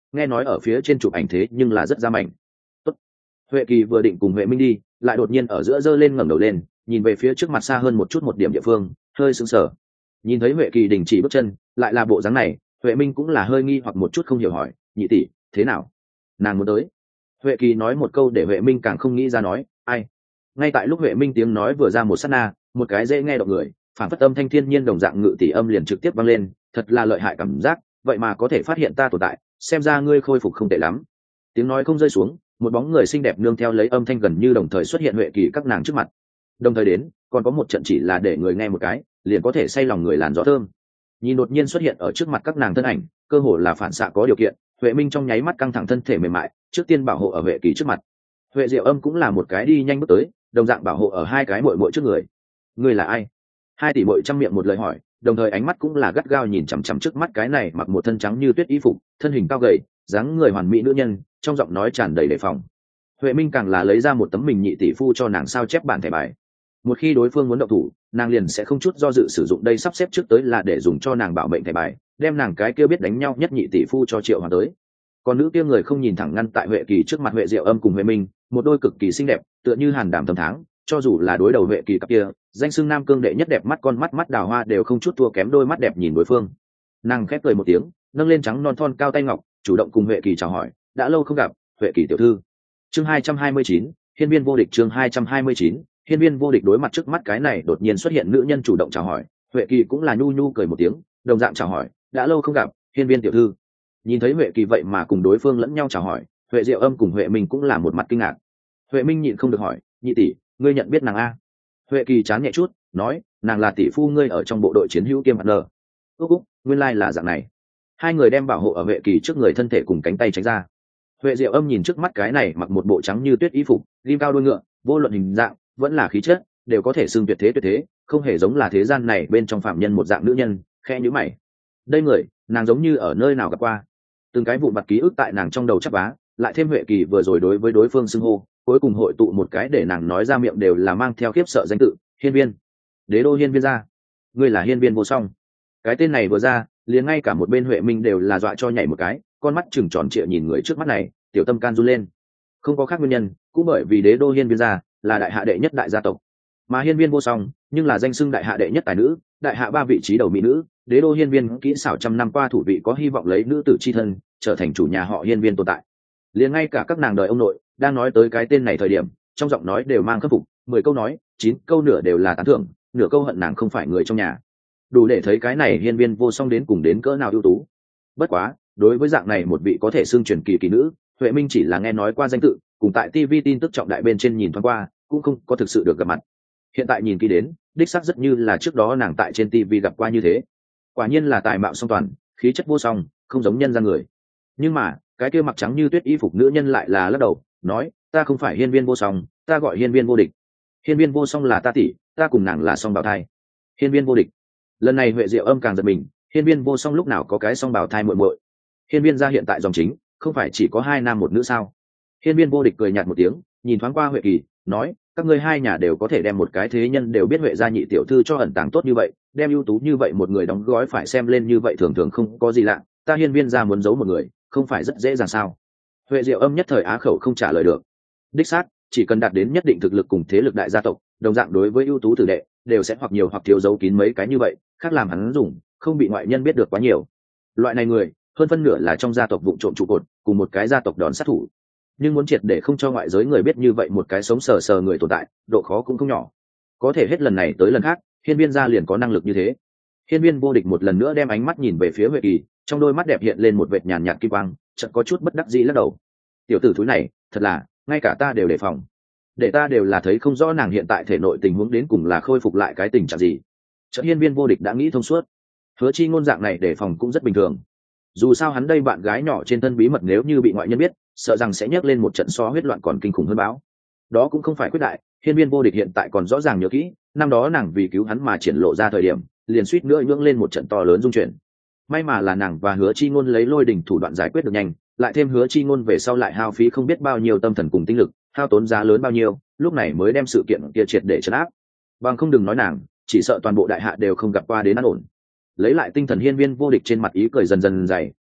nghe nói ở phía trên chụp ảnh thế nhưng là rất ra mảnh. Tốt. Huệ Kỳ vừa định cùng Huệ Minh đi, lại đột nhiên ở giữa giơ lên ngẩng đầu lên, nhìn về phía trước mặt xa hơn một chút một điểm địa phương, hơi sững sờ. Nhìn thấy Huệ Kỳ đình chỉ bước chân, lại là bộ dáng này, Huệ Minh cũng là hơi nghi hoặc một chút không hiểu hỏi, nhị tỷ, thế nào? Nàng muốn tới. Huệ Kỳ nói một câu để Huệ Minh càng không nghĩ ra nói, ai? Ngay tại lúc Huệ Minh tiếng nói vừa ra một sát na, một cái dễ nghe động người, phản phất âm thanh thiên nhiên đồng dạng ngự tỷ âm liền trực tiếp vang lên, thật là lợi hại cảm giác, vậy mà có thể phát hiện ta tồn tại, xem ra ngươi khôi phục không tệ lắm. Tiếng nói không rơi xuống, một bóng người xinh đẹp nương theo lấy âm thanh gần như đồng thời xuất hiện Huệ Kỳ các nàng trước mặt. Đồng thời đến, còn có một trận chỉ là để người nghe một cái, liền có thể say lòng người làn gió thơm. Nhìn đột nhiên xuất hiện ở trước mặt các nàng thân ảnh, cơ hồ là phản xạ có điều kiện, Huệ Minh trong nháy mắt căng thẳng thân thể mềm mại, trước tiên bảo hộ ở Huệ Kỳ trước mặt. Huệ Diệu Âm cũng là một cái đi nhanh bước tới, đồng dạng bảo hộ ở hai cái muội muội trước người. Ngươi là ai? Hai tỷ muội trăm miệng một lời hỏi, đồng thời ánh mắt cũng là gắt gao nhìn chằm chằm trước mắt cái này mặc một thân trắng như tuyết y phục, thân hình cao gầy, dáng người hoàn mỹ nữ nhân, trong giọng nói tràn đầy đề phòng. Huệ Minh càng là lấy ra một tấm mình nhị tỷ phu cho nàng sao chép bản thẻ bài. Một khi đối phương muốn động thủ, nàng liền sẽ không chút do dự sử dụng đây sắp xếp trước tới là để dùng cho nàng bảo mệnh thẻ bài, đem nàng cái kia biết đánh nhau nhất nhị tỷ phu cho Triệu Hoàn tới. Còn nữ kia người không nhìn thẳng ngăn tại Huệ Kỳ trước mặt Huệ Diệu Âm cùng Huệ Minh, một đôi cực kỳ xinh đẹp, tựa như hàn đảm thâm tháng, cho dù là đối đầu Huệ Kỳ cặp kia, danh xưng nam cương đệ nhất đẹp mắt con mắt đào hoa đều không chút thua kém đôi mắt đẹp nhìn đối phương. Nàng khép cười một tiếng, nâng lên trắng non thon cao tay ngọc, chủ động cùng Huệ Kỳ chào hỏi, đã lâu không gặp, Huệ Kỳ tiểu thư. Chương 229, hiên viên vô địch. Chương 229, hiên viên vô địch. Đối mặt trước mắt cái này đột nhiên xuất hiện nữ nhân chủ động chào hỏi, Huệ Kỳ cũng là nhu nhu cười một tiếng, đồng dạng chào hỏi, đã lâu không gặp, hiên viên tiểu thư. Nhìn thấy Huệ Kỳ vậy mà cùng đối phương lẫn nhau chào hỏi, Huệ Diệu Âm cùng Huệ Minh cũng là một mặt kinh ngạc. Huệ Minh nhịn không được hỏi, nhị tỷ, ngươi nhận biết nàng a? Huệ Kỳ chán nhẹ chút, nói, nàng là tỷ phu ngươi ở trong bộ đội chiến hữu kiêm hạt nờ. Úc, nguyên lai là dạng này. Hai người đem bảo hộ ở Huệ Kỳ trước người thân thể cùng cánh tay tránh ra. Huệ Diệu Âm nhìn trước mắt cái này mặc một bộ trắng như tuyết y phục, rim cao đuôi ngựa, vô luận hình dạng, vẫn là khí chất, đều có thể xưng tuyệt thế, không hề giống là thế gian này bên trong phạm nhân một dạng nữ nhân, khẽ nhíu mày. Đây người, nàng giống như ở nơi nào gặp qua. Từng cái vụn vặt ký ức tại nàng trong đầu chắp vá, lại thêm Huệ Kỳ vừa rồi đối với đối phương xưng hô, cuối cùng hội tụ một cái để nàng nói ra miệng đều là mang theo khiếp sợ danh tự, hiên viên. Đế đô hiên viên gia. Ngươi là hiên viên vô song. Cái tên này vừa ra, liền ngay cả một bên Huệ Minh đều là dọa cho nhảy một cái, con mắt trừng tròn trịa nhìn người trước mắt này, tiểu tâm can run lên. Không có khác nguyên nhân, cũng bởi vì đế đô hiên viên gia là đại hạ đệ nhất đại gia tộc, mà hiên viên vô song nhưng là danh xưng đại hạ đệ nhất tài nữ, đại hạ ba vị trí đầu mỹ nữ, đế đô hiên viên kỹ xảo trăm năm qua thủ vị có hy vọng lấy nữ tử chi thân trở thành chủ nhà họ hiên viên tồn tại. Liền ngay cả các nàng đời ông nội đang nói tới cái tên này thời điểm, trong giọng nói đều mang khâm phục, 10 câu nói 9 câu nửa đều là tán thưởng, nửa câu hận nàng không phải người trong nhà. Đủ để thấy cái này hiên viên vô song đến cùng đến cỡ nào ưu tú. Bất quá, đối với dạng này một vị có thể xưng truyền kỳ kỳ nữ, Huệ Minh chỉ là nghe nói qua danh tự, cùng tại TV tin tức trọng đại bên trên nhìn thoáng qua, cũng không có thực sự được gặp mặt. Hiện tại nhìn kỹ đến, đích xác rất như là trước đó nàng tại trên TV gặp qua như thế. Quả nhiên là tài mạo song toàn, khí chất vô song, không giống nhân gian người. Nhưng mà, cái kia mặc trắng như tuyết y phục nữ nhân lại là lắc đầu, nói, ta không phải hiên viên vô song, ta gọi hiên viên vô địch. Hiên viên vô song là ta tỷ, ta cùng nàng là song bào thai. Hiên viên vô địch. Lần này Huệ Diệu Âm càng giật mình, hiên viên vô song lúc nào có cái song bào thai muội muội. Hiên viên gia hiện tại dòng chính, không phải chỉ có 2 nam một nữ sao? Hiên viên vô địch cười nhạt một tiếng, nhìn thoáng qua Huệ Kỳ, nói, các ngươi hai nhà đều có thể đem một cái thế nhân đều biết Huệ gia nhị tiểu thư cho ẩn tàng tốt như vậy, đem ưu tú như vậy một người đóng gói phải xem lên như vậy thường thường không có gì lạ, ta hiên viên gia muốn giấu một người, không phải rất dễ dàng sao? Huệ Diệu Âm nhất thời á khẩu không trả lời được. Đích xác, chỉ cần đạt đến nhất định thực lực cùng thế lực đại gia tộc, đồng dạng đối với ưu tú tử đệ, đều sẽ hoặc nhiều hoặc thiếu giấu kín mấy cái như vậy, khác làm hắn dùng, không bị ngoại nhân biết được quá nhiều. Loại này người, hơn phân nửa là trong gia tộc vụng trộm trụ cột, cùng một cái gia tộc đòn sát thủ. Nhưng muốn triệt để không cho ngoại giới người biết như vậy một cái sống sờ sờ người tồn tại, độ khó cũng không nhỏ. Có thể hết lần này tới lần khác, hiên viên gia liền có năng lực như thế. Hiên viên vô địch một lần nữa đem ánh mắt nhìn về phía Huệ Kỳ, trong đôi mắt đẹp hiện lên một vệt nhàn nhạt kim quang, chợt có chút bất đắc dĩ lắc đầu. Tiểu tử thúi này, thật là, ngay cả ta đều đề phòng. Để ta đều là thấy không rõ nàng hiện tại thể nội tình huống đến cùng là khôi phục lại cái tình trạng gì. Chợt hiên viên vô địch đã nghĩ thông suốt. Hứa Chi ngôn dạng này đề phòng cũng rất bình thường. Dù sao hắn đây bạn gái nhỏ trên thân bí mật nếu như bị ngoại nhân biết, sợ rằng sẽ nhấc lên một trận so huyết loạn còn kinh khủng hơn bão. Đó cũng không phải quyết đại, hiên viên vô địch hiện tại còn rõ ràng nhớ kỹ, năm đó nàng vì cứu hắn mà triển lộ ra thời điểm, liền suýt nữa nhưỡng lên một trận to lớn dung chuyển. May mà là nàng và Hứa Chi ngôn lấy lôi đỉnh thủ đoạn giải quyết được nhanh, lại thêm Hứa Chi ngôn về sau lại hao phí không biết bao nhiêu tâm thần cùng tinh lực, hao tốn giá lớn bao nhiêu, lúc này mới đem sự kiện kia triệt để trấn áp. Bằng không đừng nói nàng, chỉ sợ toàn bộ đại hạ đều không gặp qua đến an ổn. Lấy lại tinh thần hiên viên vô địch trên mặt ý cười dần dần dày,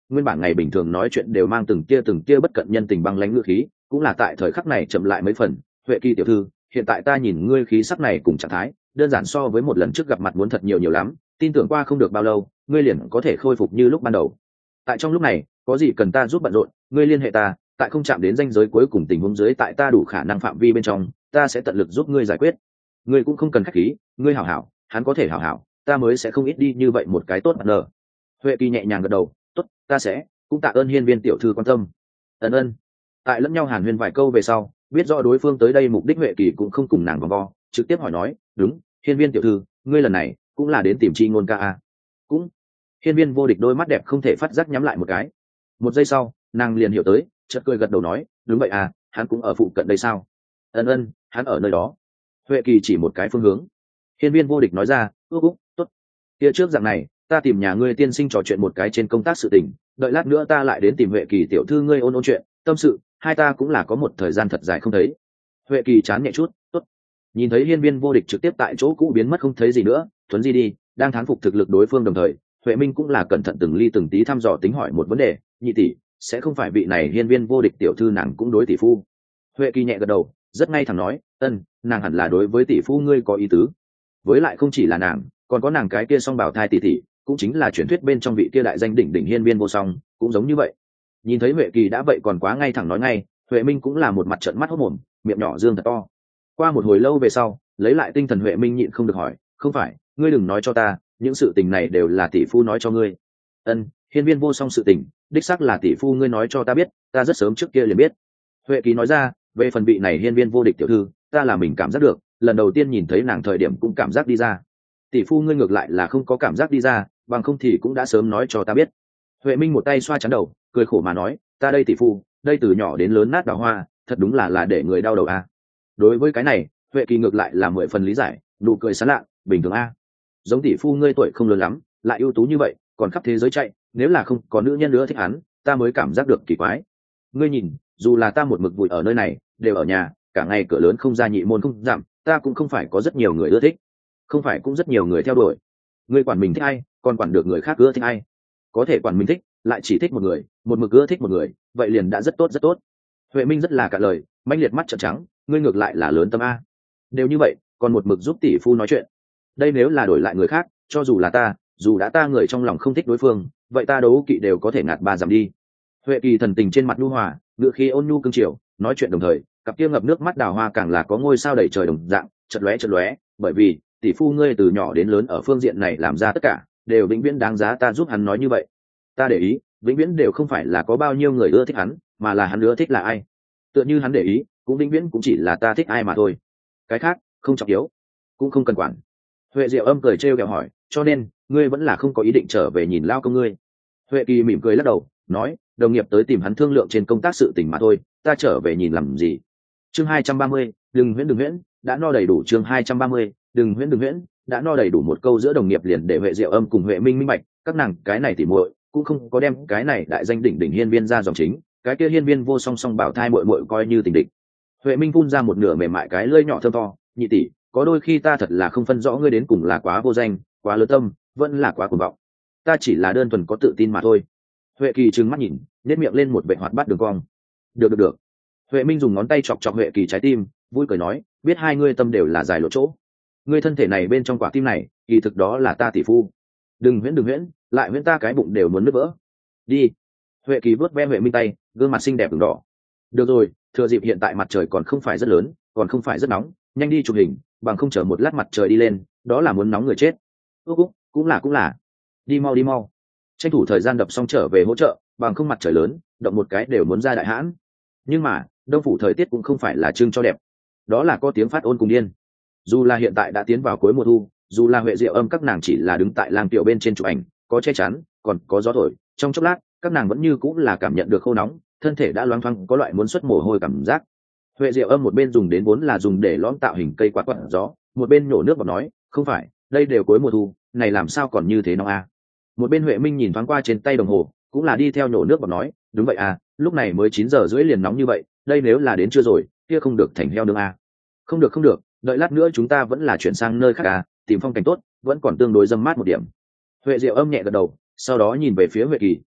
nguyên bản ngày bình thường nói chuyện đều mang từng tia bất cận nhân tình băng lãnh ngữ khí, cũng là tại thời khắc này chậm lại mấy phần. Huệ Kỳ tiểu thư, hiện tại ta nhìn ngươi khí sắc này cùng trạng thái, đơn giản so với một lần trước gặp mặt muốn thật nhiều lắm, tin tưởng qua không được bao lâu, ngươi liền có thể khôi phục như lúc ban đầu. Tại trong lúc này, có gì cần ta giúp bận rộn, ngươi liên hệ ta, tại không chạm đến ranh giới cuối cùng tình huống dưới, tại ta đủ khả năng phạm vi bên trong, ta sẽ tận lực giúp ngươi giải quyết. Ngươi cũng không cần khách khí, ngươi hảo hảo, hắn có thể hảo hảo, ta mới sẽ không ít đi như vậy một cái tốt bạn nở. Huệ Kỳ nhẹ nhàng gật đầu, tốt, ta sẽ, cũng tạ ơn Hiên Viên tiểu thư quan tâm. Ân. Tại lẫn nhau hàn huyên vài câu về sau, biết rõ đối phương tới đây mục đích, Huệ Kỳ cũng không cùng nàng vòng vo, trực tiếp hỏi nói, đúng, Hiên Viên tiểu thư, ngươi lần này cũng là đến tìm Chi Ngôn ca à? Cũng. Hiên Viên Vô Địch đôi mắt đẹp không thể phát giác nhắm lại một cái. Một giây sau, nàng liền hiểu tới, chợt cười gật đầu nói, đúng vậy à, hắn cũng ở phụ cận đây sao? Ân, hắn ở nơi đó. Huệ Kỳ chỉ một cái phương hướng. Hiên Viên Vô Địch nói ra, tốt. Kia trước dạng này, ta tìm nhà ngươi tiên sinh trò chuyện một cái trên công tác sự tình, đợi lát nữa ta lại đến tìm Huệ Kỳ tiểu thư ngươi ôn chuyện, tâm sự, hai ta cũng là có một thời gian thật dài không thấy. Huệ Kỳ chán nhẹ chút, tốt. Nhìn thấy Hiên Viên Vô Địch trực tiếp tại chỗ cũ biến mất không thấy gì nữa, thuấn di đi, đang thán phục thực lực đối phương đồng thời, Huệ Minh cũng là cẩn thận từng ly từng tí thăm dò tính hỏi một vấn đề, nhị tỷ, sẽ không phải vị này Hiên Viên Vô Địch tiểu thư nàng cũng đối tỷ phu? Huệ Kỳ nhẹ gật đầu, rất ngay thẳng nói, nàng hẳn là đối với tỷ phu ngươi có ý tứ. Với lại không chỉ là nàng, còn có nàng cái kia song bảo thai tỷ tỷ, cũng chính là truyền thuyết bên trong vị kia đại danh đỉnh đỉnh Hiên Viên vô song, cũng giống như vậy. Nhìn thấy Huệ Kỳ đã vậy còn quá ngay thẳng nói ngay, Huệ Minh cũng là một mặt trợn mắt hốt mồm, miệng nhỏ dương thật to. Qua một hồi lâu về sau, lấy lại tinh thần Huệ Minh nhịn không được hỏi, không phải, ngươi đừng nói cho ta, những sự tình này đều là tỷ phu nói cho ngươi? Hiên Viên vô song sự tình, đích xác là tỷ phu ngươi nói cho ta biết, ta rất sớm trước kia liền biết. Huệ Kỳ nói ra, về phần vị này Hiên Viên Vô Địch tiểu thư, ta là mình cảm giác được, lần đầu tiên nhìn thấy nàng thời điểm cũng cảm giác đi ra. Tỷ phu ngươi ngược lại là không có cảm giác đi ra, bằng không thì cũng đã sớm nói cho ta biết. Huệ Minh một tay xoa trán đầu, cười khổ mà nói, ta đây tỷ phu, đây từ nhỏ đến lớn nát đào hoa, thật đúng là để người đau đầu a. Đối với cái này, Huệ Kỳ ngược lại là 10 phần lý giải, nụ cười sán lạ, bình thường a. Giống tỷ phu ngươi tuổi không lớn lắm, lại ưu tú như vậy, còn khắp thế giới chạy, nếu là không có nữ nhân nữa thích hắn, ta mới cảm giác được kỳ quái. Ngươi nhìn, dù là ta một mực vùi ở nơi này, đều ở nhà, cả ngày cửa lớn không ra nhị môn không giảm, ta cũng không phải có rất nhiều người ưa thích, không phải cũng rất nhiều người theo đuổi. Ngươi quản mình thích ai, còn quản được người khác ưa thích ai? Có thể quản mình thích, lại chỉ thích một người, một mực ưa thích một người, vậy liền đã rất tốt rất tốt. Huệ Minh rất là cả lời, mãnh liệt mắt trợn trắng, ngươi ngược lại là lớn tâm a. Đều như vậy, còn một mực giúp tỷ phu nói chuyện. Đây nếu là đổi lại người khác, cho dù là ta, dù đã ta người trong lòng không thích đối phương, vậy ta đấu kỵ đều có thể ngạt ba dặm đi. Huệ Kỳ thần tình trên mặt nhu hòa, ngựa khí ôn nhu cương triều, nói chuyện đồng thời, cặp kia ngập nước mắt đào hoa càng là có ngôi sao đầy trời đồng dạng, chật lóe, bởi vì tỷ phu ngươi từ nhỏ đến lớn ở phương diện này làm ra tất cả, đều vĩnh viễn đáng giá ta giúp hắn nói như vậy. Ta để ý, vĩnh viễn đều không phải là có bao nhiêu người ưa thích hắn, mà là hắn ưa thích là ai. Tựa như hắn để ý, cũng vĩnh viễn cũng chỉ là ta thích ai mà thôi. Cái khác, không trọng yếu, cũng không cần quản. Huệ Diệu Âm cười trêu ghẹo hỏi, cho nên ngươi vẫn là không có ý định trở về nhìn lao công ngươi? Huệ Kỳ mỉm cười lắc đầu, nói, đồng nghiệp tới tìm hắn thương lượng trên công tác sự tình mà thôi, ta trở về nhìn làm gì? Chương 230, đừng huyễn, đã no đầy đủ. Chương 230, đừng huyễn, đã no đầy đủ. Một câu giữa đồng nghiệp liền để Huệ Diệu Âm cùng Huệ Minh minh bạch, các nàng cái này tỉ muội cũng không có đem cái này đại danh đỉnh đỉnh Hiên Viên ra dòng chính, cái kia Hiên Viên vô song song bảo thai muội coi như tình địch. Huệ Minh phun ra một nửa mềm mại cái lưỡi nhỏ thơm to, nhị tỷ, có đôi khi ta thật là không phân rõ ngươi đến cùng là quá vô danh, quá lớn tâm, vẫn là quá cuồng vọng. Ta chỉ là đơn thuần có tự tin mà thôi. Huệ Kỳ trừng mắt nhìn, nét miệng lên một vệt hoạt bát đường cong. Được. Huệ Minh dùng ngón tay chọc chọc Huệ Kỳ trái tim, vui cười nói, biết hai ngươi tâm đều là dài lộ chỗ. Ngươi thân thể này bên trong quả tim này, kỳ thực đó là ta tỷ phu. Đừng huyễn, lại huyễn ta cái bụng đều muốn nứt vỡ. Đi. Huệ Kỳ vuốt ve Huệ Minh tay, gương mặt xinh đẹp ửng đỏ. Được rồi, thừa dịp hiện tại mặt trời còn không phải rất lớn, còn không phải rất nóng, nhanh đi chụp hình, bằng không chờ một lát mặt trời đi lên, đó là muốn nóng người chết. Cũng là. Đi mau. Tranh thủ thời gian đập xong trở về hỗ trợ, bằng không mặt trời lớn, động một cái đều muốn ra đại hãn. Nhưng mà, Đông phủ thời tiết cũng không phải là trưng cho đẹp, đó là có tiếng phát ôn cùng điên. Dù là hiện tại đã tiến vào cuối mùa thu, dù là Huệ Diệu Âm các nàng chỉ là đứng tại lang tiểu bên trên chụp ảnh, có che chắn, còn có gió thổi, trong chốc lát, các nàng vẫn như cũng là cảm nhận được khô nóng, thân thể đã loáng thoáng có loại muốn xuất mồ hôi cảm giác. Huệ Diệu Âm một bên dùng đến vốn là dùng để lõm tạo hình cây quạt quạt gió, một bên nhổ nước bọt nói, không phải, đây đều cuối mùa thu, này làm sao còn như thế nóng a? Một bên Huệ Minh nhìn thoáng qua trên tay đồng hồ, cũng là đi theo nhổ nước bọt nói, đúng vậy à, lúc này mới 9 giờ rưỡi liền nóng như vậy, đây nếu là đến trưa rồi, kia không được thành heo nướng à. Không được, đợi lát nữa chúng ta vẫn là chuyển sang nơi khác à, tìm phong cảnh tốt, vẫn còn tương đối dâm mát một điểm. Huệ Diệu Âm nhẹ gật đầu, sau đó nhìn về phía Huệ Kỳ,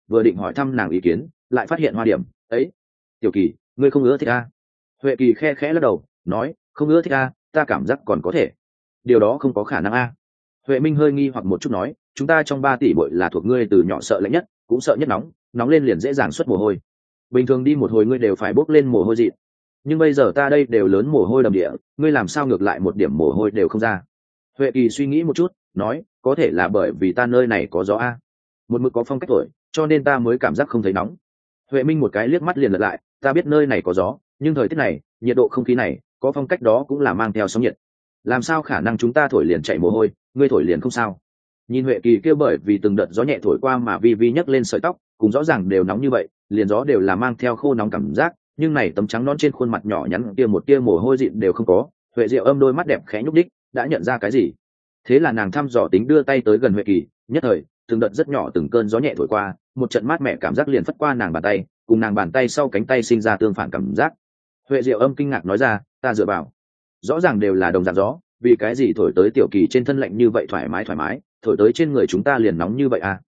vừa định hỏi thăm nàng ý kiến lại phát hiện hoa điểm ấy. Tiểu Kỳ, ngươi không ưa thích a? Huệ Kỳ khe khẽ lắc đầu nói, không ưa thích a, ta cảm giác còn có thể. Điều đó không có khả năng a. Huệ Minh hơi nghi hoặc một chút nói, chúng ta trong 3 tỷ bội là thuộc ngươi từ nhỏ sợ lạnh nhất, cũng sợ nhất nóng, nóng lên liền dễ dàng xuất mồ hôi. Bình thường đi một hồi ngươi đều phải bốc lên mồ hôi dị, nhưng bây giờ ta đây đều lớn mồ hôi đầm địa, ngươi làm sao ngược lại một điểm mồ hôi đều không ra? Huệ Kỳ suy nghĩ một chút nói, có thể là bởi vì ta nơi này có gió a, một mực có phong cách thổi, cho nên ta mới cảm giác không thấy nóng. Huệ Minh một cái liếc mắt liền lật lại, ta biết nơi này có gió, nhưng thời tiết này, nhiệt độ không khí này, có phong cách đó cũng là mang theo sóng nhiệt, làm sao khả năng chúng ta thổi liền chảy mồ hôi, ngươi thổi liền không sao? Nhìn Huệ Kỳ kêu bởi vì từng đợt gió nhẹ thổi qua mà vi vi nhấc lên sợi tóc, cùng rõ ràng đều nóng như vậy, liền gió đều là mang theo khô nóng cảm giác, nhưng này tấm trắng non trên khuôn mặt nhỏ nhắn kia một tia mồ hôi dịn đều không có. Huệ Diệu Âm đôi mắt đẹp khẽ nhúc đích, đã nhận ra cái gì. Thế là nàng thăm dò tính đưa tay tới gần Huệ Kỳ, nhất thời, từng đợt rất nhỏ từng cơn gió nhẹ thổi qua, một trận mát mẻ cảm giác liền phất qua nàng bàn tay, cùng nàng bàn tay sau cánh tay sinh ra tương phản cảm giác. Huệ Diệu Âm kinh ngạc nói ra, ta dựa vào, rõ ràng đều là đồng dạng gió, vì cái gì thổi tới Tiểu Kỳ trên thân lạnh như vậy thoải mái, thổi tới trên người chúng ta liền nóng như vậy à?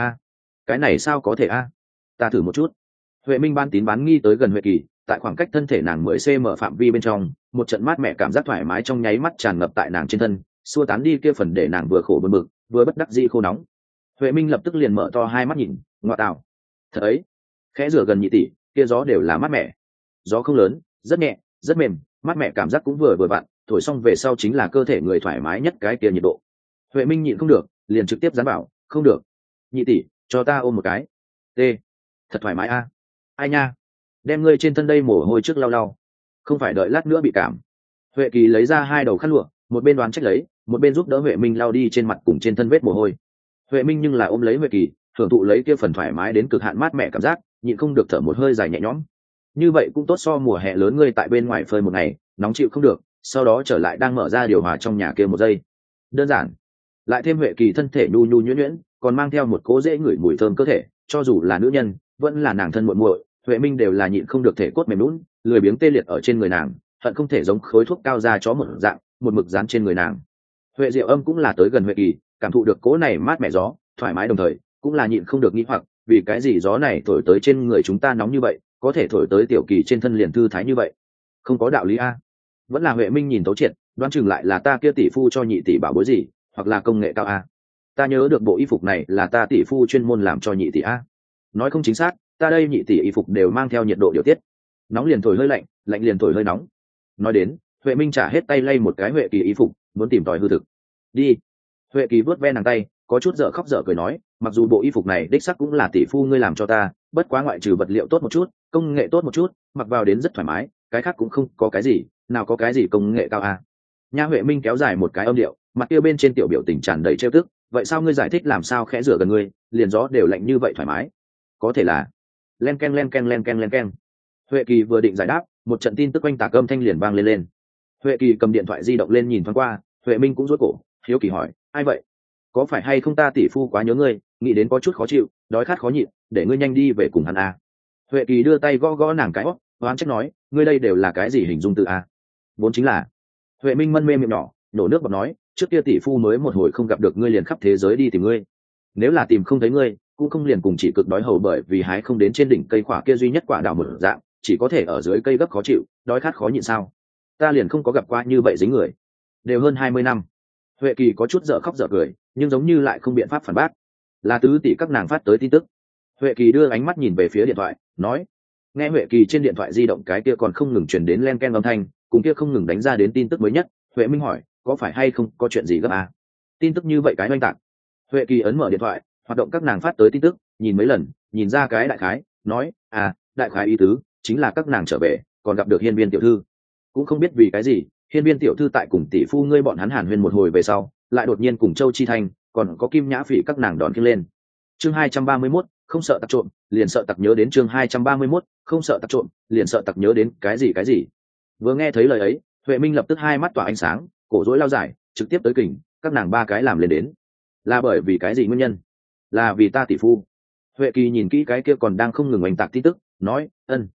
Cái này sao có thể a? Ta thử một chút. Huệ Minh ban tín bán nghi tới gần Huệ Kỳ, tại khoảng cách thân thể nàng 10 cm phạm vi bên trong, một trận mát mẻ cảm giác thoải mái trong nháy mắt tràn ngập tại nàng trên thân, xua tán đi kia phần để nàng vừa khổ buồn bực, vừa bất đắc dĩ khô nóng. Huệ Minh lập tức liền mở to hai mắt nhìn, ngoa tạo, thật ấy, khẽ rửa gần nhị tỷ, kia gió đều là mát mẻ, gió không lớn, rất nhẹ, rất mềm, mát mẻ cảm giác cũng vừa vừa vặn, thổi xong về sau chính là cơ thể người thoải mái nhất cái kia nhiệt độ. Huệ Minh nhịn không được, liền trực tiếp dán bảo, không được, nhị tỷ, cho ta ôm một cái. T, thật thoải mái a. Ai nha, đem ngươi trên thân đây mồ hôi trước lau lau, không phải đợi lát nữa bị cảm. Huệ Kỳ lấy ra 2 đầu khăn lụa, một bên đoán trách lấy, một bên giúp đỡ Huệ Minh lau đi trên mặt cùng trên thân vết mồ hôi. Huệ Minh nhưng là ôm lấy Huệ Kỳ, hưởng thụ lấy kia phần thoải mái đến cực hạn mát mẻ cảm giác, nhịn không được thở một hơi dài nhẹ nhõm. Như vậy cũng tốt so mùa hè lớn ngươi tại bên ngoài phơi một ngày, nóng chịu không được, sau đó trở lại đang mở ra điều hòa trong nhà kia một giây. Đơn giản. Lại thêm Huệ Kỳ thân thể nhu nhu nhuyễn nhuyễn, còn mang theo một cỗ dễ ngửi mùi thơm cơ thể, cho dù là nữ nhân, vẫn là nàng thân muội muội, Huệ Minh đều là nhịn không được thể cốt mềm nhũn, lười biếng tê liệt ở trên người nàng, hận không thể giống khối thuốc cao ra chó một dạng, một mực dán trên người nàng. Huệ Diệu Âm cũng là tới gần Huệ Kỳ, cảm thụ được cỗ này mát mẻ gió, thoải mái đồng thời, cũng là nhịn không được nghĩ hoặc, vì cái gì gió này thổi tới trên người chúng ta nóng như vậy, có thể thổi tới Tiểu Kỳ trên thân liền thư thái như vậy? Không có đạo lý a. Vẫn là Huệ Minh nhìn thấu triệt, đoán chừng lại là ta kia tỷ phu cho nhị tỷ bảo bối gì, hoặc là công nghệ cao a. Ta nhớ được bộ y phục này là ta tỷ phu chuyên môn làm cho nhị tỷ a. Nói không chính xác, ta đây nhị tỷ y phục đều mang theo nhiệt độ điều tiết, nóng liền thổi hơi lạnh, lạnh liền thổi hơi nóng. Nói đến, Huệ Minh trả hết tay lay một cái Huệ Kỳ y phục, muốn tìm tòi hư thực. Đi. Huệ Kỳ vớt ve nàng tay, có chút dở khóc dở cười nói, mặc dù bộ y phục này đích sắc cũng là tỷ phu ngươi làm cho ta, bất quá ngoại trừ vật liệu tốt một chút, công nghệ tốt một chút, mặc vào đến rất thoải mái, cái khác cũng không có cái gì, nào có cái gì công nghệ cao a. Nha. Huệ Minh kéo dài một cái âm điệu, mặt kia bên trên tiểu biểu tình tràn đầy trêu tức, vậy sao ngươi giải thích làm sao khẽ rửa gần ngươi, liền gió đều lạnh như vậy thoải mái? Có thể là len ken len ken len ken len ken. Huệ Kỳ vừa định giải đáp, một trận tin tức quanh tạc âm thanh liền vang lên. Huệ Kỳ cầm điện thoại di động lên nhìn thoáng qua, Huệ Minh cũng rối cổ, hiếu kỳ hỏi, ai vậy? Có phải hay không ta tỷ phu quá nhớ ngươi, nghĩ đến có chút khó chịu, đói khát khó nhịn, để ngươi nhanh đi về cùng hắn a. Huệ Kỳ đưa tay gõ gõ nàng cái óc, oán trách nói, ngươi đây đều là cái gì hình dung từ a? Vốn chính là. Huệ Minh mân mê miệng nhỏ, nổ nước bọt nói, trước kia tỷ phu mới một hồi không gặp được ngươi liền khắp thế giới đi tìm ngươi. Nếu là tìm không thấy ngươi, cũng không liền cùng chỉ cực đói hầu bởi vì hái không đến trên đỉnh cây quả kia duy nhất quả đào một dạng, chỉ có thể ở dưới cây gấp khó chịu, đói khát khó nhịn sao? Ta liền không có gặp qua như vậy dính người. Đều hơn 20 năm. Huệ Kỳ có chút dở khóc dở cười, nhưng giống như lại không biện pháp phản bác. Là tứ tỷ các nàng phát tới tin tức. Huệ Kỳ đưa ánh mắt nhìn về phía điện thoại, nói. Nghe Huệ Kỳ trên điện thoại di động cái kia còn không ngừng truyền đến len ken âm thanh, cùng kia không ngừng đánh ra đến tin tức mới nhất. Huệ Minh hỏi, có phải hay không có chuyện gì gấp à? Tin tức như vậy cái oanh tạc. Huệ Kỳ ấn mở điện thoại, hoạt động các nàng phát tới tin tức, nhìn mấy lần, nhìn ra cái đại khái, nói, đại khái ý tứ chính là các nàng trở về, còn gặp được Hiên Viên tiểu thư. Cũng không biết vì cái gì, Hiên Viên tiểu thư tại cùng tỷ phu ngươi bọn hắn hàn huyên một hồi về sau, lại đột nhiên cùng Châu Chi Thanh, còn có Kim Nhã Phỉ các nàng đón khiêng lên. Chương 231, không sợ tặc trộm, liền sợ tặc nhớ đến chương 231, không sợ tặc trộm, liền sợ tặc nhớ đến cái gì. Vừa nghe thấy lời ấy, Huệ Minh lập tức hai mắt tỏa ánh sáng, cổ rối lao dài, trực tiếp tới kình, các nàng ba cái làm lên đến. Là bởi vì cái gì nguyên nhân? Là vì ta tỷ phu. Huệ Kỳ nhìn kỹ cái kia còn đang không ngừng oanh tạc tin tức, nói,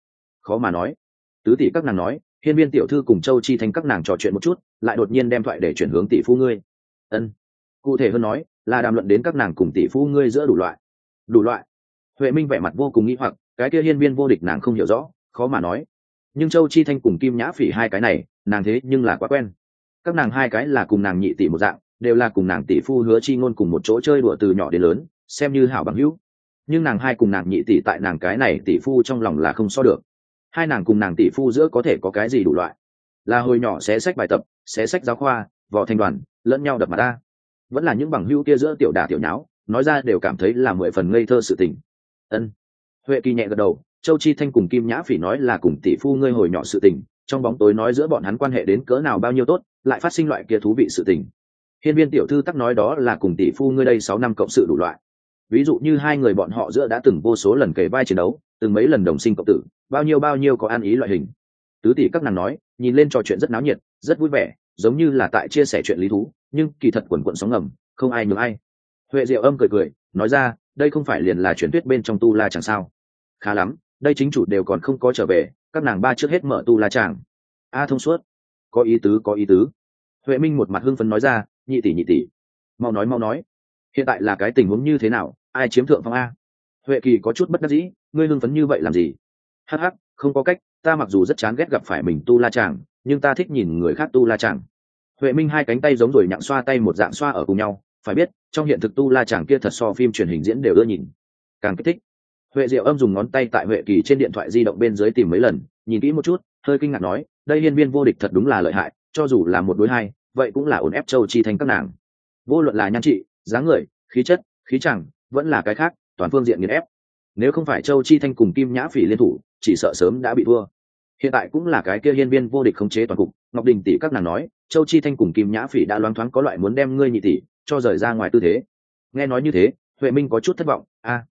khó mà nói. Tứ tỷ các nàng nói, Hiên Viên tiểu thư cùng Châu Chi Thanh các nàng trò chuyện một chút, lại đột nhiên đem thoại để chuyển hướng tỷ phu ngươi. Cụ thể hơn nói, là đàm luận đến các nàng cùng tỷ phu ngươi giữa đủ loại. Huệ Minh vẻ mặt vô cùng nghĩ hoặc, cái kia hiên viên vô địch nàng không hiểu rõ, khó mà nói. Nhưng Châu Chi Thanh cùng Kim Nhã Phỉ hai cái này, nàng thế nhưng là quá quen. Các nàng hai cái là cùng nàng nhị tỷ một dạng, đều là cùng nàng tỷ phu Hứa Chi Ngôn cùng một chỗ chơi đùa từ nhỏ đến lớn, xem như hảo bằng hữu. Nhưng nàng hai cùng nàng nhị tỷ tại nàng cái này tỷ phu trong lòng là không so được. Hai nàng cùng nàng tỷ phu giữa có thể có cái gì đủ loại? Là hồi nhỏ xé sách bài tập, xé sách giáo khoa, vò thành đoàn, lẫn nhau đập mặt ta. Vẫn là những bằng hữu kia giữa tiểu đả tiểu nháo, nói ra đều cảm thấy là 10 phần ngây thơ sự tình. Ân. Huệ Kỳ nhẹ gật đầu, Châu Chi Thanh cùng Kim Nhã Phỉ nói là cùng tỷ phu ngươi hồi nhỏ sự tình, trong bóng tối nói giữa bọn hắn quan hệ đến cỡ nào bao nhiêu tốt, lại phát sinh loại kia thú vị sự tình. Hiên viên tiểu thư tắc nói đó là cùng tỷ phu ngươi đây 6 năm cộng sự đủ loại. Ví dụ như hai người bọn họ giữa đã từng vô số lần kề vai chiến đấu, từng mấy lần đồng sinh cộng tử, bao nhiêu có ăn ý loại hình. Tứ tỷ các nàng nói, nhìn lên trò chuyện rất náo nhiệt, rất vui vẻ, giống như là tại chia sẻ chuyện lý thú, nhưng kỳ thật quần quần sóng ngầm, không ai nhường ai. Huệ Diệu Âm cười cười, nói ra, đây không phải liền là truyền thuyết bên trong tu la chẳng sao? Khá lắm, đây chính chủ đều còn không có trở về, các nàng ba trước hết mở tu la chàng. Thông suốt, có ý tứ có ý tứ. Huệ Minh một mặt hưng phấn nói ra, nhị tỷ, mau nói, hiện tại là cái tình huống như thế nào, ai chiếm thượng phong a? Huệ Kỳ có chút bất đắc dĩ, ngươi hưng phấn như vậy làm gì? Hắc hắc, không có cách, ta mặc dù rất chán ghét gặp phải mình tu la chàng, nhưng ta thích nhìn người khác tu la chàng. Huệ Minh hai cánh tay giống rồi nhặng xoa tay một dạng xoa ở cùng nhau, phải biết trong hiện thực tu la chàng kia thật so phim truyền hình diễn đều ưa nhìn, càng kích thích. Huệ Diệu Âm dùng ngón tay tại Huệ Kỳ trên điện thoại di động bên dưới tìm mấy lần, nhìn kỹ một chút, hơi kinh ngạc nói, đây hiên viên vô địch thật đúng là lợi hại, cho dù là một đối hai, vậy cũng là ổn ép Châu Chi Thanh các nàng. Vô luận là nhan trị, dáng người, khí chất, khí chẳng, vẫn là cái khác, toàn phương diện nghiền ép. Nếu không phải Châu Chi Thanh cùng Kim Nhã Phỉ liên thủ, chỉ sợ sớm đã bị thua. Hiện tại cũng là cái kia hiên viên vô địch khống chế toàn cục. Ngọc Đình tỷ các nàng nói, Châu Chi Thanh cùng Kim Nhã Phỉ đã loáng thoáng có loại muốn đem ngươi nhị tỷ cho rời ra ngoài tư thế. Nghe nói như thế, Huệ Minh có chút thất vọng.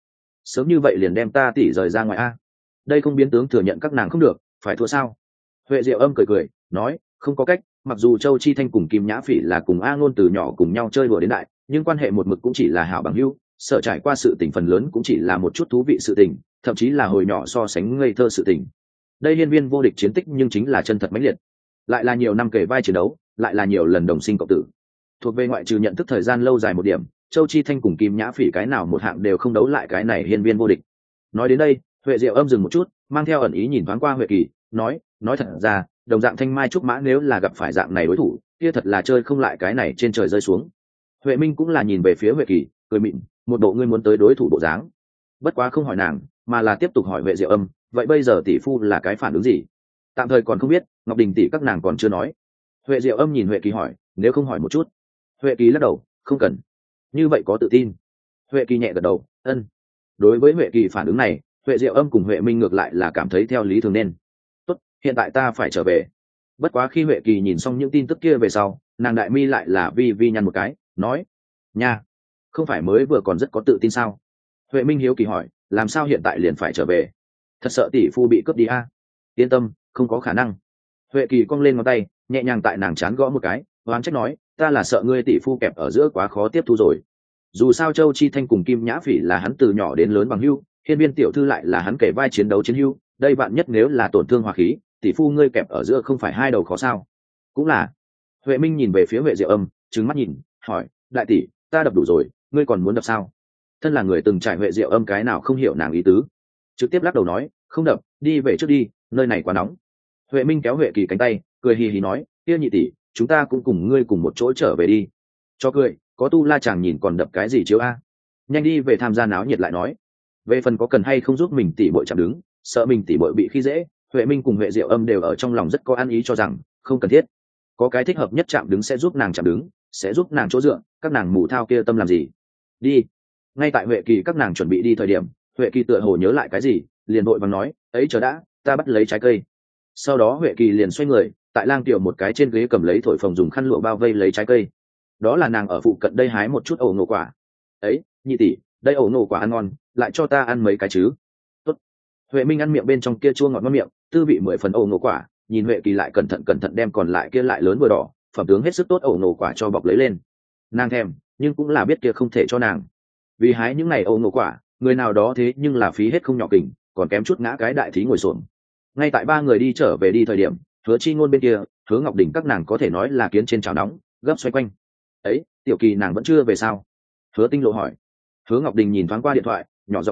Sớm như vậy liền đem ta tỷ rời ra ngoài đây không biến tướng thừa nhận các nàng không được, phải thua sao? Huệ Diệu Âm cười cười, nói, không có cách, mặc dù Châu Chi Thanh cùng Kim Nhã Phỉ là cùng A Ngôn từ nhỏ cùng nhau chơi đùa đến đại, nhưng quan hệ một mực cũng chỉ là hảo bằng hữu, sợ trải qua sự tình phần lớn cũng chỉ là một chút thú vị sự tình, thậm chí là hồi nhỏ so sánh ngây thơ sự tình. Đây hiên viên vô địch chiến tích nhưng chính là chân thật mãnh liệt, lại là nhiều năm kề vai chiến đấu, lại là nhiều lần đồng sinh cộng tử. Thuộc về ngoại trừ nhận thức thời gian lâu dài một điểm, Châu Chi Thanh cùng Kim Nhã Phỉ cái nào một hạng đều không đấu lại cái này hiên viên vô địch. Nói đến đây, Huệ Diệu Âm dừng một chút, mang theo ẩn ý nhìn thoáng qua Huệ Kỳ, nói thật ra, đồng dạng thanh mai trúc mã nếu là gặp phải dạng này đối thủ, kia thật là chơi không lại cái này trên trời rơi xuống. Huệ Minh cũng là nhìn về phía Huệ Kỳ, cười mịn, một bộ ngươi muốn tới đối thủ bộ dáng. Bất quá không hỏi nàng, mà là tiếp tục hỏi Huệ Diệu Âm, vậy bây giờ tỷ phu là cái phản ứng gì? Tạm thời còn không biết, Ngọc Đình tỷ các nàng còn chưa nói. Huệ Diệu Âm nhìn Huệ Kỳ hỏi, nếu không hỏi một chút. Huệ Kỳ lắc đầu, không cần. Như vậy có tự tin. Huệ Kỳ nhẹ gật đầu, ân. Đối với Huệ Kỳ phản ứng này, Huệ Diệu Âm cùng Huệ Minh ngược lại là cảm thấy theo lý thường nên. Tốt, hiện tại ta phải trở về. Bất quá khi Huệ Kỳ nhìn xong những tin tức kia về sau, nàng đại mi lại là vi nhăn một cái, nói, nha, không phải mới vừa còn rất có tự tin sao? Huệ Minh hiếu kỳ hỏi, làm sao hiện tại liền phải trở về? Thật sợ tỷ phu bị cướp đi Yên tâm, không có khả năng. Huệ Kỳ cong lên ngón tay, nhẹ nhàng tại nàng chán gõ một cái, oán trách nói, ta là sợ ngươi tỷ phu kẹp ở giữa quá khó tiếp thu rồi. Dù sao Châu Chi Thanh cùng Kim Nhã Phỉ là hắn từ nhỏ đến lớn bằng hữu, hiên viên tiểu thư lại là hắn kể vai chiến đấu chiến hữu, đây bạn nhất nếu là tổn thương hòa khí, tỷ phu ngươi kẹp ở giữa không phải hai đầu khó sao? Cũng là. Huệ Minh nhìn về phía Huệ Diệu Âm, trừng mắt nhìn, hỏi, đại tỷ, ta đập đủ rồi, ngươi còn muốn đập sao? Thân là người từng trải Huệ Diệu Âm cái nào không hiểu nàng ý tứ, trực tiếp lắc đầu nói, không đập, đi về trước đi, nơi này quá nóng. Huệ Minh kéo Huệ Kỳ cánh tay, cười hì hì nói, kia nhị tỷ, chúng ta cũng cùng ngươi cùng một chỗ trở về đi. Cho cười, có tu la chàng nhìn còn đập cái gì chiếu nhanh đi về tham gia náo nhiệt lại nói. Về phần có cần hay không giúp mình tỷ bội chạm đứng, sợ mình tỷ bội bị khi dễ, Huệ Minh cùng Huệ Diệu Âm đều ở trong lòng rất có ăn ý cho rằng không cần thiết. Có cái thích hợp nhất chạm đứng sẽ giúp nàng chạm đứng, sẽ giúp nàng chỗ dựa, các nàng mù thao kia tâm làm gì? Đi. Ngay tại Huệ Kỳ các nàng chuẩn bị đi thời điểm, Huệ Kỳ tựa hồ nhớ lại cái gì, liền vội vàng nói, ấy chờ đã, ta bắt lấy trái cây. Sau đó Huệ Kỳ liền xoay người, tại lang tiểu một cái trên ghế cầm lấy thổi phồng dùng khăn lụa bao vây lấy trái cây. Đó là nàng ở phụ cận đây hái một chút ổ ngộ quả. Ấy, nhị tỷ, đây ổ ngộ quả ăn ngon, lại cho ta ăn mấy cái chứ? Tốt. Huệ Minh ăn miệng bên trong kia chua ngọt ngon miệng, tư vị 10 phần ổ ngộ quả, nhìn Huệ Kỳ lại cẩn thận đem còn lại kia lại lớn vừa đỏ, phẩm tướng hết sức tốt ổ ngộ quả cho bọc lấy lên. Nàng thèm, nhưng cũng là biết kia không thể cho nàng. Vì hái những này ổ ngộ quả, người nào đó thế nhưng là phí hết không nhỏ kình, còn kém chút ngã cái đại thí ngồi xổm. Ngay tại ba người đi trở về đi thời điểm, Hứa Chi Ngôn bên kia, Hứa Ngọc Đình các nàng có thể nói là kiến trên chảo nóng, gấp xoay quanh. Ấy, Tiểu Kỳ nàng vẫn chưa về sao? Hứa Tinh Lộ hỏi. Hứa Ngọc Đình nhìn thoáng qua điện thoại, nhỏ giọng nói,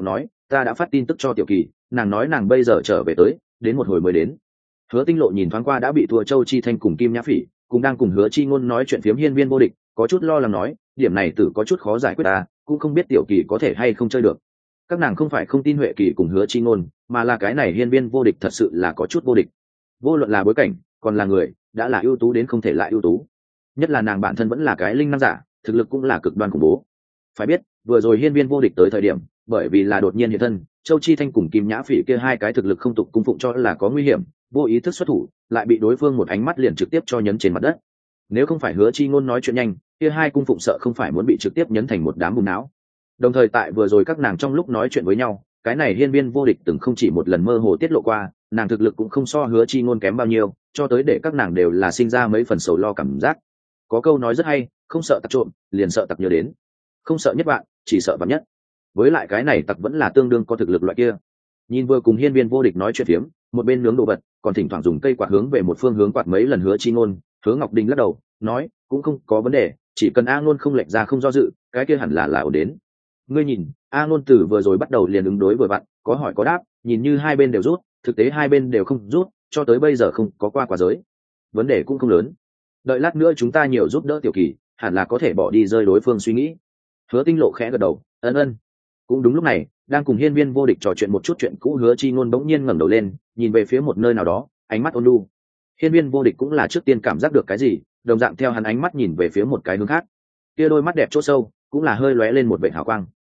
ta đã phát tin tức cho Tiểu Kỳ, nàng nói nàng bây giờ trở về tới, đến một hồi mới đến. Hứa Tinh Lộ nhìn thoáng qua đã bị thua Châu Chi Thanh cùng Kim Nhã Phỉ, cũng đang cùng Hứa Chi Ngôn nói chuyện phiếm hiên viên vô địch, có chút lo lắng nói, điểm này tử có chút khó giải quyết ta, cũng không biết Tiểu Kỳ có thể hay không chơi được. Các nàng không phải không tin Huệ Kỳ cùng Hứa Chi Ngôn, mà là cái này hiên viên vô địch thật sự là có chút vô địch. Vô luận là bối cảnh, còn là người, đã là ưu tú đến không thể lại ưu tú. Nhất là nàng bản thân vẫn là cái linh năng giả, thực lực cũng là cực đoan khủng bố. Phải biết, vừa rồi hiên viên vô địch tới thời điểm, bởi vì là đột nhiên hiện thân, Châu Chi Thanh cùng Kim Nhã Phỉ kia hai cái thực lực không tục cung phụng cho là có nguy hiểm, vô ý thức xuất thủ, lại bị đối phương một ánh mắt liền trực tiếp cho nhấn trên mặt đất. Nếu không phải Hứa Chi Ngôn nói chuyện nhanh, kia hai cung phụng sợ không phải muốn bị trực tiếp nhấn thành một đám bùn não. Đồng thời tại vừa rồi các nàng trong lúc nói chuyện với nhau, cái này hiên viên vô địch từng không chỉ một lần mơ hồ tiết lộ qua, nàng thực lực cũng không so Hứa Chi Ngôn kém bao nhiêu, cho tới để các nàng đều là sinh ra mấy phần sầu lo cảm giác. Có câu nói rất hay, không sợ tặc trộm, liền sợ tặc nhớ đến. Không sợ nhất bạn, chỉ sợ vạn nhất. Với lại cái này tặc vẫn là tương đương có thực lực loại kia. Nhìn vừa cùng hiên viên vô địch nói chuyện phiếm, một bên nướng đồ vật, còn thỉnh thoảng dùng cây quạt hướng về một phương hướng quạt mấy lần Hứa Chi Ngôn, Hứa Ngọc Đình lắc đầu, nói, cũng không có vấn đề, chỉ cần A Ngôn không lệch ra không do dự, cái kia hẳn là ổn đến. Ngươi nhìn, A Ngôn từ vừa rồi bắt đầu liền ứng đối vừa vặn, có hỏi có đáp, nhìn như hai bên đều rút, thực tế hai bên đều không rút, cho tới bây giờ không có qua quả giới. Vấn đề cũng không lớn. Đợi lát nữa chúng ta nhiều giúp đỡ Tiểu Kỳ, hẳn là có thể bỏ đi rơi đối phương suy nghĩ. Hứa Tinh Lộ khẽ gật đầu, ân ân. Cũng đúng lúc này, đang cùng hiên viên vô địch trò chuyện một chút chuyện cũ, Hứa Chi Ngôn bỗng nhiên ngẩng đầu lên, nhìn về phía một nơi nào đó, ánh mắt ôn nhu. Hiên viên vô địch cũng là trước tiên cảm giác được cái gì, đồng dạng theo hắn ánh mắt nhìn về phía một cái hướng khác. Kia đôi mắt đẹp chỗ sâu, cũng là hơi lóe lên một vệt hào quang.